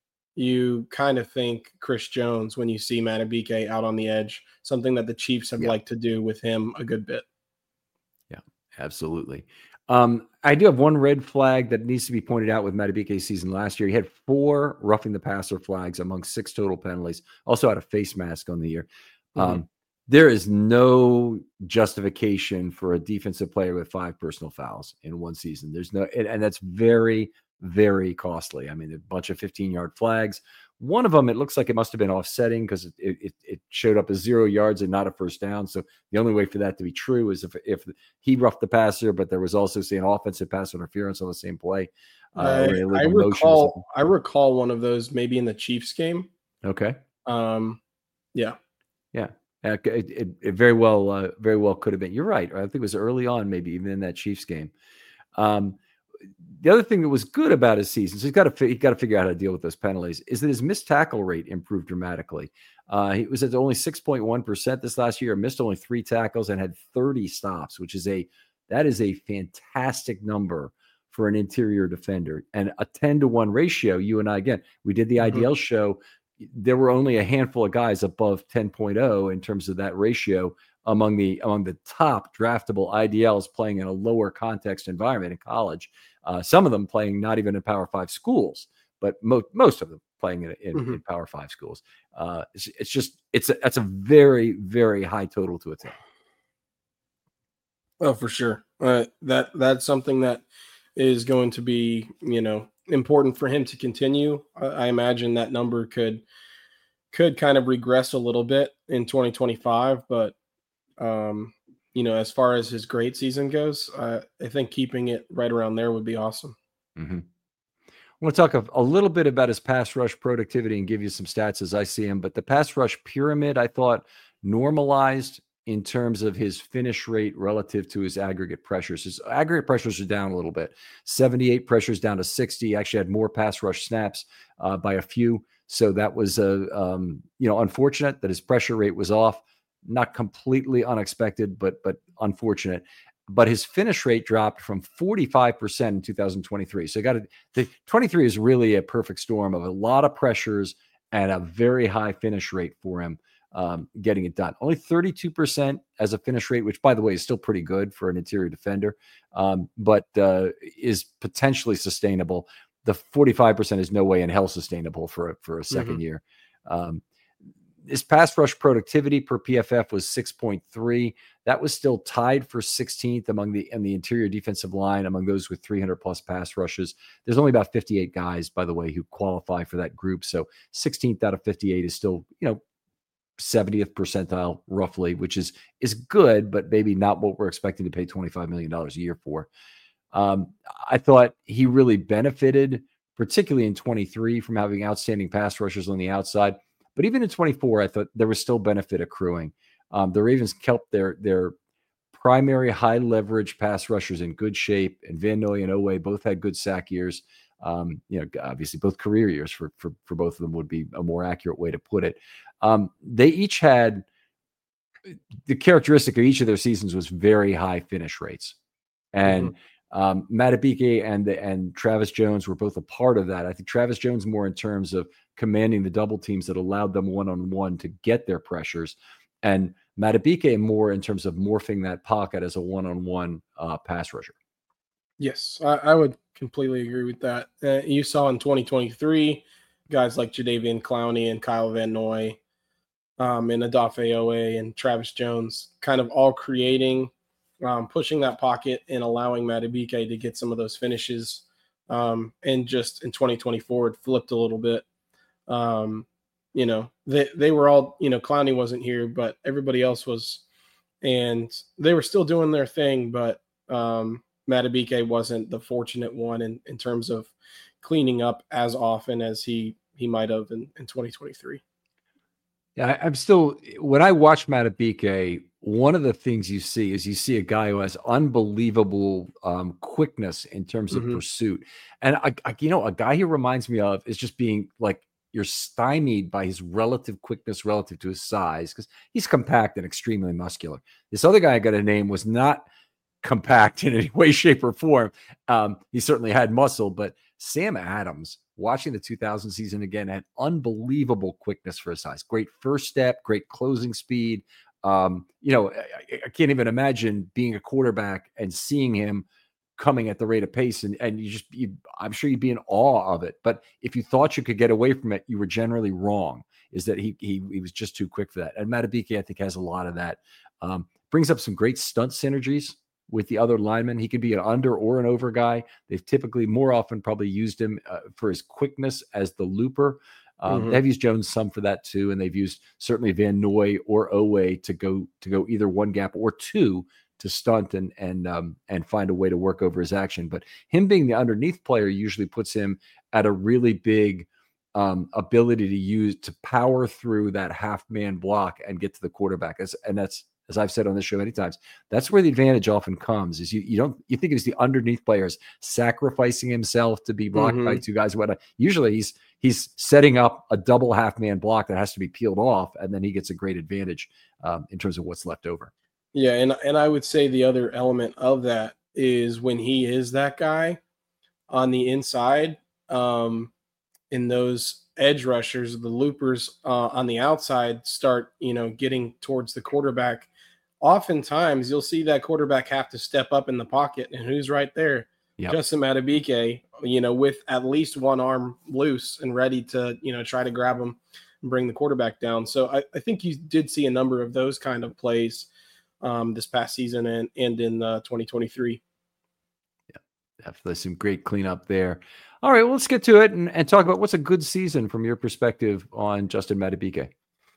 you kind of think Chris Jones when you see Madubuike out on the edge, something that the Chiefs have Yeah. liked to do with him a good bit. Yeah, absolutely. Um, I do have one red flag that needs to be pointed out with Madubuike's season last year. He had four roughing the passer flags among six total penalties. Also had a face mask on the year. Mm-hmm. Um, there is no justification for a defensive player with five personal fouls in one season. There's no, and, and that's very, very costly. I mean, a bunch of fifteen-yard flags. One of them, it looks like it must have been offsetting because it, it, it showed up as zero yards and not a first down. So the only way for that to be true is if if he roughed the passer, but there was also, say, an offensive pass interference on the same play. Uh, I, I recall, I recall one of those maybe in the Chiefs game. Okay. Um, yeah. Yeah. Uh, it, it, it very well, uh, very well could have been. You're right. I think it was early on, maybe even in that Chiefs game. Um, the other thing that was good about his season, so he's got to he got to figure out how to deal with those penalties, is that his missed tackle rate improved dramatically. Uh, he was at only six point one percent this last year, missed only three tackles and had thirty stops, which is a that is a fantastic number for an interior defender. And a ten to one ratio. You and I, again, we did the Mm-hmm. I D L show. There were only a handful of guys above ten point oh in terms of that ratio among the among the top draftable I D Ls playing in a lower context environment in college. Uh, some of them playing not even in Power Five schools, but mo- most of them playing in, in, Mm-hmm. in Power Five schools. Uh, it's, it's just it's a, that's a very very high total to attain. Oh, for sure. Uh, that that's something that is going to be, you know, important for him to continue. I, I imagine that number could could kind of regress a little bit in twenty twenty-five, but um, you know, as far as his great season goes, uh, I think keeping it right around there would be awesome. Mm-hmm. I want to talk a, a little bit about his pass rush productivity and give you some stats as I see him. But the pass rush pyramid, I thought, normalized in terms of his finish rate relative to his aggregate pressures. His aggregate pressures are down a little bit. seventy-eight pressures down to sixty. He actually had more pass rush snaps uh, by a few. So that was, uh, um, you know, unfortunate that his pressure rate was off. Not completely unexpected, but but unfortunate. But his finish rate dropped from forty-five percent in two thousand twenty-three. So got the twenty-three is really a perfect storm of a lot of pressures and a very high finish rate for him um, getting it done. Only thirty-two percent as a finish rate, which by the way is still pretty good for an interior defender, um, but uh, is potentially sustainable. The forty-five percent is no way in hell sustainable for a, for a second mm-hmm. year. Um, His pass rush productivity per P F F was six point three. That was still tied for sixteenth among the in the interior defensive line among those with three hundred plus pass rushes. There's only about fifty-eight guys, by the way, who qualify for that group. So sixteenth out of fifty-eight is still, you know, seventieth percentile roughly, which is is good, but maybe not what we're expecting to pay twenty-five million dollars a year for. Um, I thought he really benefited, particularly in twenty-three, from having outstanding pass rushers on the outside. But even in twenty-four, I thought there was still benefit accruing. Um, the Ravens kept their their primary high leverage pass rushers in good shape, and Van Noy and Oweh both had good sack years. Um, you know, obviously both career years for, for for both of them would be a more accurate way to put it. Um, they each had the characteristic of each of their seasons was very high finish rates, and mm-hmm. Um, Madubuike and and Travis Jones were both a part of that. I think Travis Jones more in terms of commanding the double teams that allowed them one-on-one to get their pressures, and Madubuike more in terms of morphing that pocket as a one-on-one uh, pass rusher. Yes, I, I would completely agree with that. Uh, you saw in twenty twenty-three, guys like Jadeveon Clowney and Kyle Van Noy, um, and Odafe Oweh and Travis Jones kind of all creating Um, pushing that pocket and allowing Madubuike to get some of those finishes. Um, and just in twenty twenty-four, it flipped a little bit. Um, you know, they, they were all, you know, Clowney wasn't here, but everybody else was, and they were still doing their thing, but um, Madubuike wasn't the fortunate one in, in terms of cleaning up as often as he, he might have in, in twenty twenty-three. Yeah, I, I'm still when I watch Matabike, one of the things you see is you see a guy who has unbelievable um, quickness in terms of Mm-hmm. pursuit, and I, I, you know, a guy he reminds me of is just being like you're stymied by his relative quickness relative to his size because he's compact and extremely muscular. This other guy I got to name was not compact in any way, shape, or form. Um, he certainly had muscle, but Sam Adams, watching the two thousand season again, had unbelievable quickness for his size. Great first step, great closing speed. Um, you know, I, I can't even imagine being a quarterback and seeing him coming at the rate of pace, and and you just, you, I'm sure you'd be in awe of it. But if you thought you could get away from it, you were generally wrong. Is that he he he was just too quick for that? And Matabike, I think, has a lot of that. Um, brings up some great stunt synergies with the other linemen. He could be an under or an over guy. They've typically more often probably used him uh, for his quickness as the looper. Um, Mm-hmm. They've used Jones some for that too, and they've used certainly Van Noy or Owe to go to go either one gap or two to stunt and and um, and find a way to work over his action. But him being the underneath player usually puts him at a really big um, ability to use to power through that half man block and get to the quarterback. As, and that's, as I've said on this show many times, that's where the advantage often comes. Is you you don't you think it's the underneath players sacrificing himself to be blocked Mm-hmm. by two guys. What usually he's he's setting up a double half man block that has to be peeled off, and then he gets a great advantage um, in terms of what's left over. Yeah, and and I would say the other element of that is when he is that guy on the inside, um, in those edge rushers, the loopers uh, on the outside start, you know, getting towards the quarterback. Oftentimes, you'll see that quarterback have to step up in the pocket, and who's right there? Yep. Justin Matabike, you know, with at least one arm loose and ready to, you know, try to grab him and bring the quarterback down. So I, I think you did see a number of those kind of plays um, this past season and, and in uh, twenty twenty-three. Yeah, definitely some great cleanup there. All right, well, let's get to it and, and talk about what's a good season from your perspective on Justin Matabike.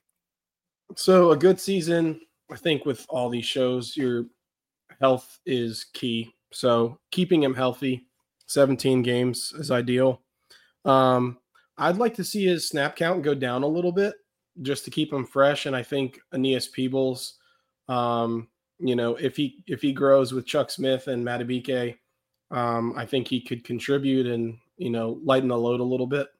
So a good season, I think with all these shows, your health is key. So keeping him healthy, seventeen games is ideal. Um, I'd like to see his snap count go down a little bit just to keep him fresh. And I think Aeneas Peebles, um, you know, if he if he grows with Chuck Smith and Matabike, um, I think he could contribute and, you know, lighten the load a little bit.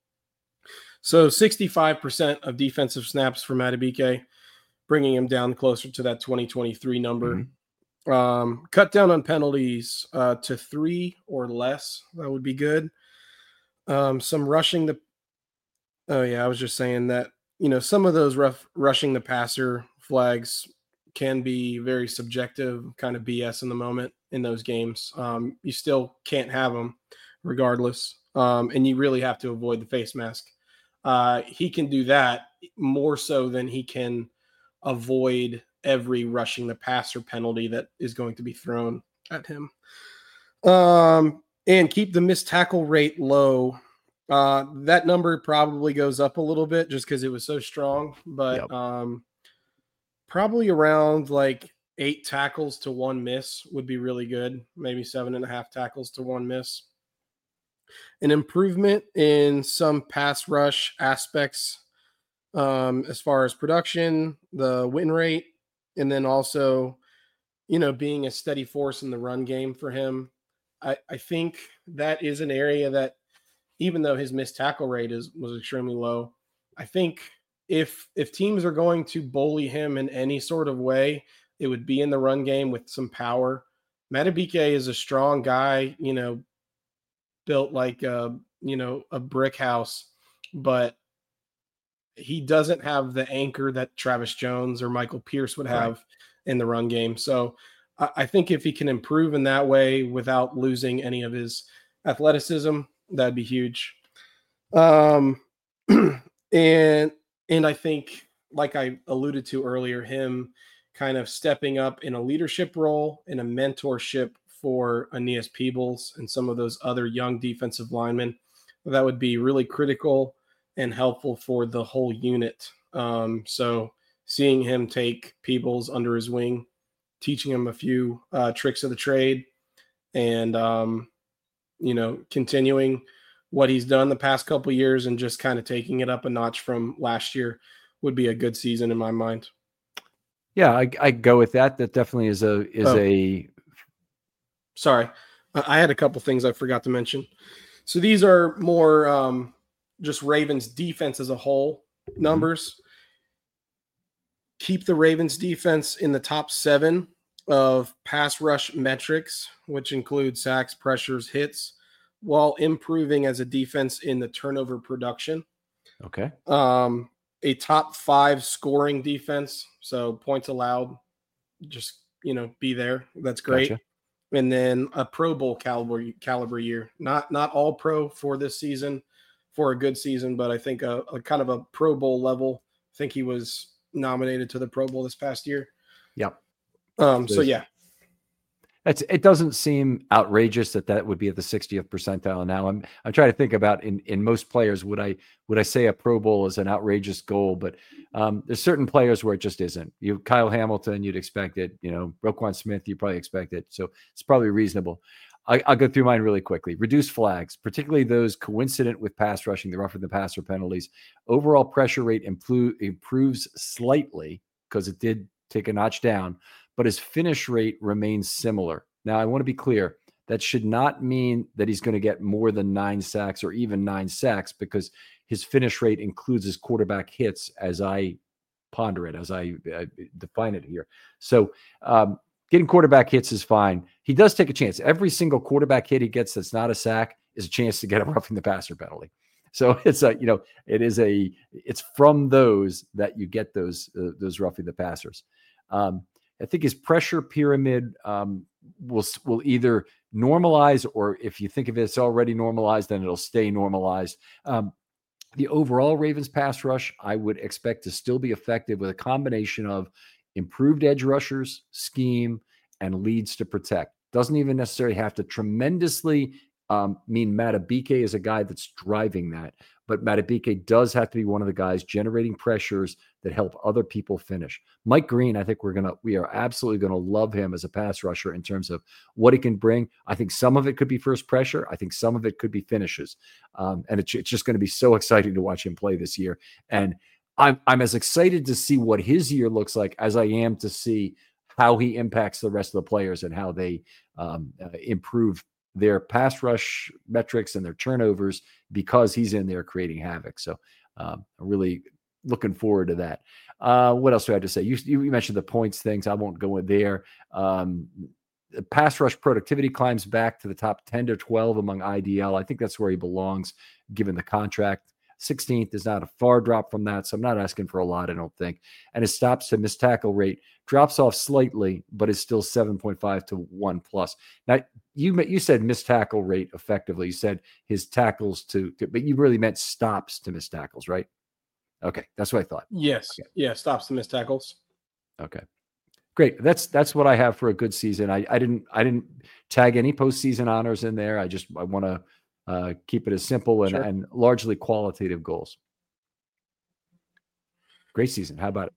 So sixty-five percent of defensive snaps for Matabike, bringing him down closer to that twenty twenty-three number. Mm-hmm. Um, cut down on penalties uh, to three or less. That would be good. Um, some rushing the. Oh yeah, I was just saying that, you know, some of those rough rushing the passer flags can be very subjective, kind of B S in the moment in those games. Um, you still can't have them regardless. Um, and you really have to avoid the face mask. Uh, he can do that more so than he can avoid every rushing the passer penalty that is going to be thrown at him. Um, and keep the missed tackle rate low. Uh, that number probably goes up a little bit just because it was so strong, but yep. um, probably around like eight tackles to one miss would be really good. Maybe seven and a half tackles to one miss. An improvement in some pass rush aspects um, as far as production, the win rate, and then also, you know, being a steady force in the run game for him. I, I think that is an area that, even though his missed tackle rate is was extremely low, I think if if teams are going to bully him in any sort of way, it would be in the run game with some power. Matabike is a strong guy, you know, built like a, you know, a brick house, but he doesn't have the anchor that Travis Jones or Michael Pierce would have right. in the run game. So I, I think if he can improve in that way without losing any of his athleticism, that'd be huge. Um, and and I think, like I alluded to earlier, him kind of stepping up in a leadership role, in a mentorship for Aeneas Peebles and some of those other young defensive linemen, that would be really critical and helpful for the whole unit. Um, so seeing him take Peebles under his wing, teaching him a few uh, tricks of the trade, and um, you know, continuing what he's done the past couple of years and just kind of taking it up a notch from last year would be a good season in my mind. Yeah, I, I go with that. That definitely is a is Oh. a. Sorry, I had a couple things I forgot to mention. So these are more um, just Ravens defense as a whole numbers. Mm-hmm. Keep the Ravens defense in the top seven of pass rush metrics, which include sacks, pressures, hits, while improving as a defense in the turnover production. Okay. Um, a top five scoring defense. So points allowed, just, you know, be there. That's great. Gotcha. And then a Pro Bowl caliber caliber year. Not not all pro for this season, for a good season, but I think a, a kind of a Pro Bowl level. I think he was nominated to the Pro Bowl this past year. Yep. Um. So yeah, It's, it doesn't seem outrageous that that would be at the sixtieth percentile. Now I'm I'm trying to think about in, in most players, would I would I say a Pro Bowl is an outrageous goal? But um, there's certain players where it just isn't. You Kyle Hamilton, you'd expect it. You know, Roquan Smith, you probably expect it. So it's probably reasonable. I, I'll go through mine really quickly. Reduce flags, particularly those coincident with pass rushing, the roughing the passer penalties. Overall pressure rate impl- improves slightly because it did take a notch down, but his finish rate remains similar. Now, I want to be clear. That should not mean that he's going to get more than nine sacks or even nine sacks, because his finish rate includes his quarterback hits as I ponder it, as I uh, define it here. So um, getting quarterback hits is fine. He does take a chance. Every single quarterback hit he gets that's not a sack is a chance to get a roughing the passer penalty. So it's a, you know, it is a, it's from those that you get those, uh, those roughing the passers. Um, I think his pressure pyramid um, will will either normalize, or if you think of it, it's already normalized, then it'll stay normalized. Um, the overall Ravens pass rush, I would expect to still be effective with a combination of improved edge rushers, scheme, and leads to protect. Doesn't even necessarily have to tremendously um, mean Matabike is a guy that's driving that, but Matabike does have to be one of the guys generating pressures that help other people finish. Mike Green, I think we're going to, we are absolutely going to love him as a pass rusher in terms of what he can bring. I think some of it could be first pressure. I think some of it could be finishes. Um, and it's, it's just going to be so exciting to watch him play this year. And I'm, I'm as excited to see what his year looks like as I am to see how he impacts the rest of the players and how they um, uh, improve their pass rush metrics and their turnovers, because he's in there creating havoc. So um, I'm really looking forward to that. Uh, what else do I have to say? You, you mentioned the points things. I won't go in there. Um, the pass rush productivity climbs back to the top ten to twelve among I D L. I think that's where he belongs, given the contract. sixteenth is not a far drop from that, so I'm not asking for a lot, I don't think. And his stops to missed tackle rate drops off slightly, but is still seven point five to one plus. Now, you you said missed tackle rate effectively. You said his tackles to, to but you really meant stops to missed tackles, right? Okay, that's what I thought. Yes, okay. Yeah, stops to missed tackles. Okay, great. That's that's what I have for a good season. I, I didn't I didn't tag any postseason honors in there. I just I want to uh, keep it as simple and, Sure. and largely qualitative goals. Great season. How about it?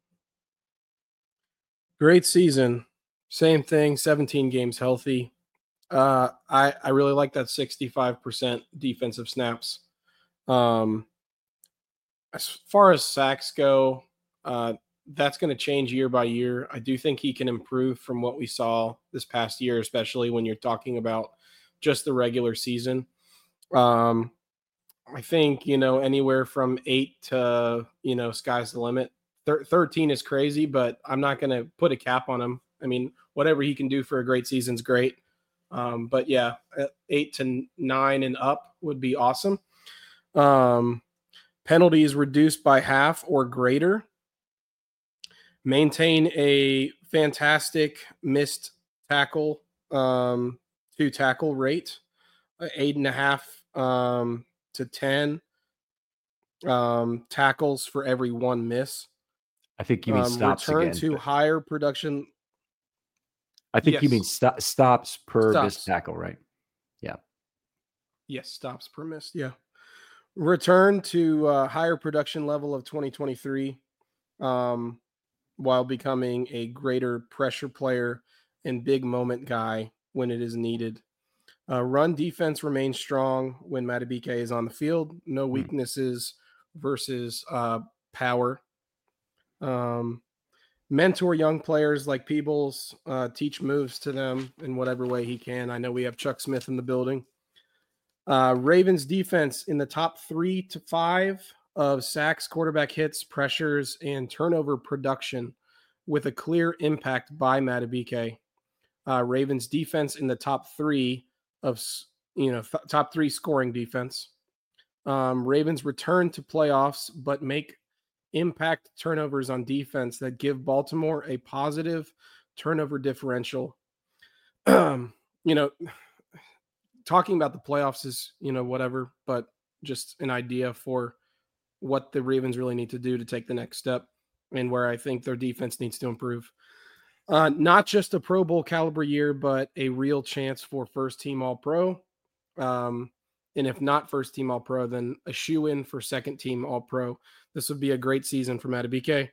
Great season. Same thing. seventeen games healthy. Uh, I I really like that sixty-five percent defensive snaps. Um, as far as sacks go, uh, that's going to change year by year. I do think he can improve from what we saw this past year, especially when you're talking about just the regular season. Um, I think, you know, anywhere from eight to, you know, sky's the limit. Thir- thirteen is crazy, but I'm not going to put a cap on him. I mean, whatever he can do for a great season's great. Um, but yeah, eight to nine and up would be awesome. Um, penalties reduced by half or greater. Maintain a fantastic missed tackle um, to tackle rate, eight and a half um, to ten um, tackles for every one miss. I think you mean um, stops return again. to but higher production. I think you Yes. mean sto- stops per Stops. missed tackle, right? Yeah. Yes, stops per miss. Yeah. Return to uh, higher production level of twenty twenty-three um, while becoming a greater pressure player and big moment guy when it is needed. Uh, run defense remains strong when Matabike is on the field. No weaknesses versus uh, power. Um, mentor young players like Peebles, uh, teach moves to them in whatever way he can. I know we have Chuck Smith in the building. Uh, Ravens defense in the top three to five of sacks, quarterback hits, pressures, and turnover production with a clear impact by Madubuike. Uh, Ravens defense in the top three of, you know, th- top three scoring defense. Um, Ravens return to playoffs, but make impact turnovers on defense that give Baltimore a positive turnover differential. you know, talking about the playoffs is, you know, whatever, but just an idea for what the Ravens really need to do to take the next step and where I think their defense needs to improve. Uh, not just a Pro Bowl caliber year, but a real chance for first team All Pro. Um, and if not first team All Pro, then a shoe in for second team All Pro. This would be a great season for Madubuike.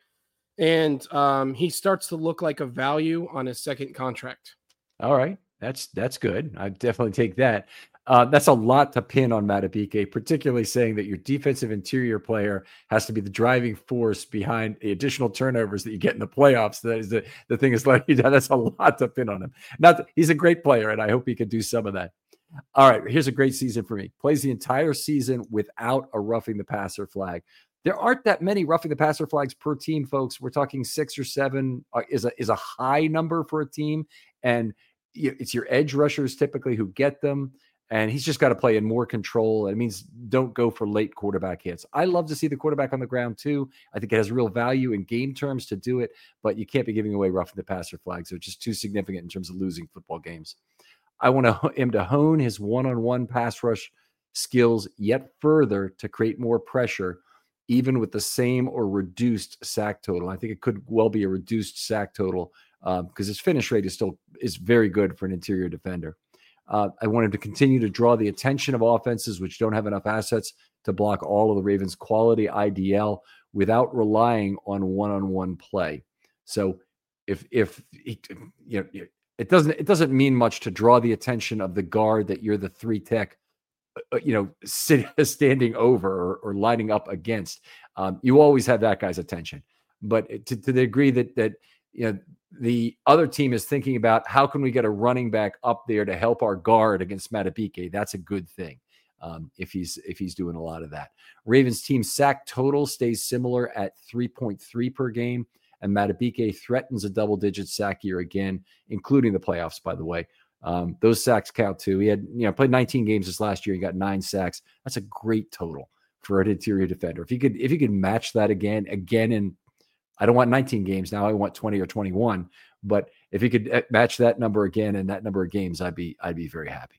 And um, he starts to look like a value on his second contract. All right. That's, that's good. I definitely take that. Uh, that's a lot to pin on Madubuike, particularly saying that your defensive interior player has to be the driving force behind the additional turnovers that you get in the playoffs. That is the, the thing is letting you down. That's a lot to pin on him. Not that, he's a great player, and I hope he can do some of that. All right, here's a great season for me. Plays the entire season without a roughing the passer flag. There aren't that many roughing the passer flags per team, folks. We're talking six or seven uh, is a is a high number for a team, and it's your edge rushers typically who get them. And he's just got to play in more control. It means don't go for late quarterback hits. I love to see the quarterback on the ground too. I think it has real value in game terms to do it, but you can't be giving away roughing the passer flags. They're just too significant in terms of losing football games. I want him to hone his one-on-one pass rush skills yet further to create more pressure, even with the same or reduced sack total. I think it could well be a reduced sack total because um, his finish rate is still is very good for an interior defender. Uh, I want him to continue to draw the attention of offenses which don't have enough assets to block all of the Ravens' quality I D L without relying on one-on-one play. So if if he, you know, it doesn't it doesn't mean much to draw the attention of the guard that you're the three tech, you know, sit, standing over or, or lining up against. Um, you always have that guy's attention, but to, to the degree that that you know. The other team is thinking about how can we get a running back up there to help our guard against Madubuike. That's a good thing um, if he's if he's doing a lot of that. Ravens team sack total stays similar at three point three per game, and Madubuike threatens a double-digit sack year again, including the playoffs, by the way. Um, those sacks count too. He had you know played nineteen games this last year. He got nine sacks. That's a great total for an interior defender. If you could if you could match that again, again in I don't want nineteen games now. I want twenty or twenty-one. But if you could match that number again and that number of games, I'd be I'd be very happy.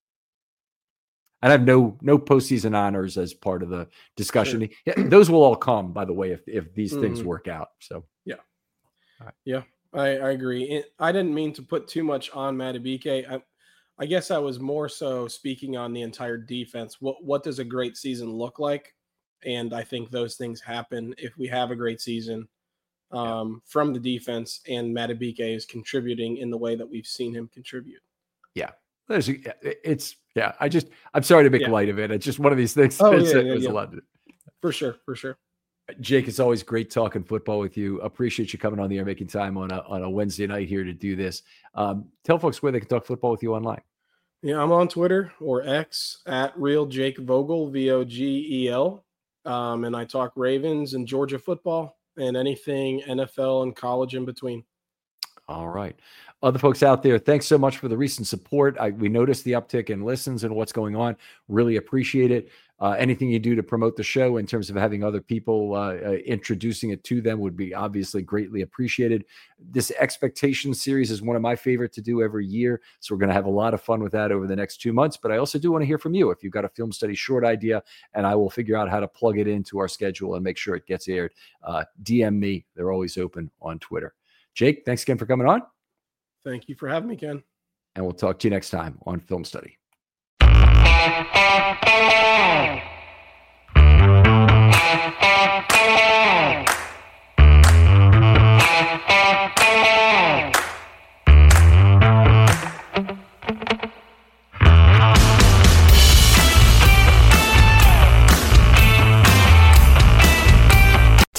And I have no no postseason honors as part of the discussion. Sure. Yeah, those will all come, by the way, if if these mm-hmm. things work out. So yeah, right. yeah, I, I agree. I didn't mean to put too much on Madubuike. I, I guess I was more so speaking on the entire defense. What what does a great season look like? And I think those things happen if we have a great season. Um, yeah. From the defense, and Madubuike is contributing in the way that we've seen him contribute. Yeah, There's, it's yeah. I just I'm sorry to make yeah. light of it. It's just one of these things. Oh, it's, yeah, yeah, it's yeah. a lot. For sure, for sure. Jake, it's always great talking football with you. Appreciate you coming on the air, making time on a on a Wednesday night here to do this. Um, tell folks where they can talk football with you online. Yeah, I'm on Twitter or X at Real Jake Vogel, V O G E L, um, and I talk Ravens and Georgia football. And anything N F L and college in between. All right. Other folks out there, thanks so much for the recent support. I, we noticed the uptick in listens and what's going on. Really appreciate it. Uh, anything you do to promote the show in terms of having other people uh, uh, introducing it to them would be obviously greatly appreciated. This expectation series is one of my favorite to do every year. So we're going to have a lot of fun with that over the next two months. But I also do want to hear from you. If you've got a film study short idea, and I will figure out how to plug it into our schedule and make sure it gets aired, uh, D M me. They're always open on Twitter. Jake, thanks again for coming on. Thank you for having me, Ken. And we'll talk to you next time on Film Study.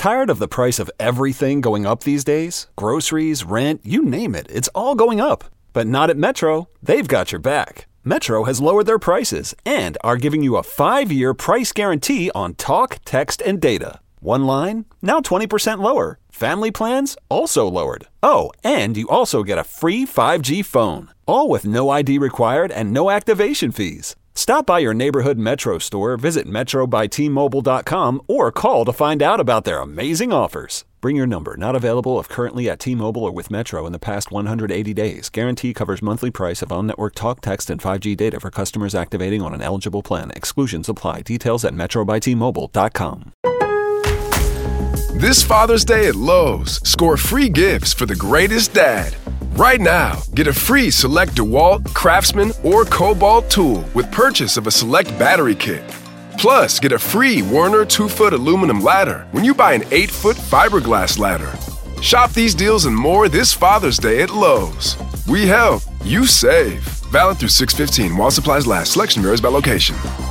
Tired of the price of everything going up these days? Groceries, rent, you name it, it's all going up. But not at Metro. They've got your back. Metro has lowered their prices and are giving you a five-year price guarantee on talk, text, and data. One line, now twenty percent lower. Family plans, also lowered. Oh, and you also get a free five G phone. All with no I D required and no activation fees. Stop by your neighborhood Metro store, visit metro by T Mobile dot com, or call to find out about their amazing offers. Bring your number. Not available if currently at T-Mobile or with Metro in the past one hundred eighty days. Guarantee covers monthly price of on-network talk, text, and five G data for customers activating on an eligible plan. Exclusions apply. Details at metro by T Mobile dot com. This Father's Day at Lowe's, score free gifts for the greatest dad. Right now, get a free select DeWalt, Craftsman, or Cobalt tool with purchase of a select battery kit. Plus, get a free Werner two-foot aluminum ladder when you buy an eight-foot fiberglass ladder. Shop these deals and more this Father's Day at Lowe's. We help, you save. Valid through six fifteen while supplies last. Selection varies by location.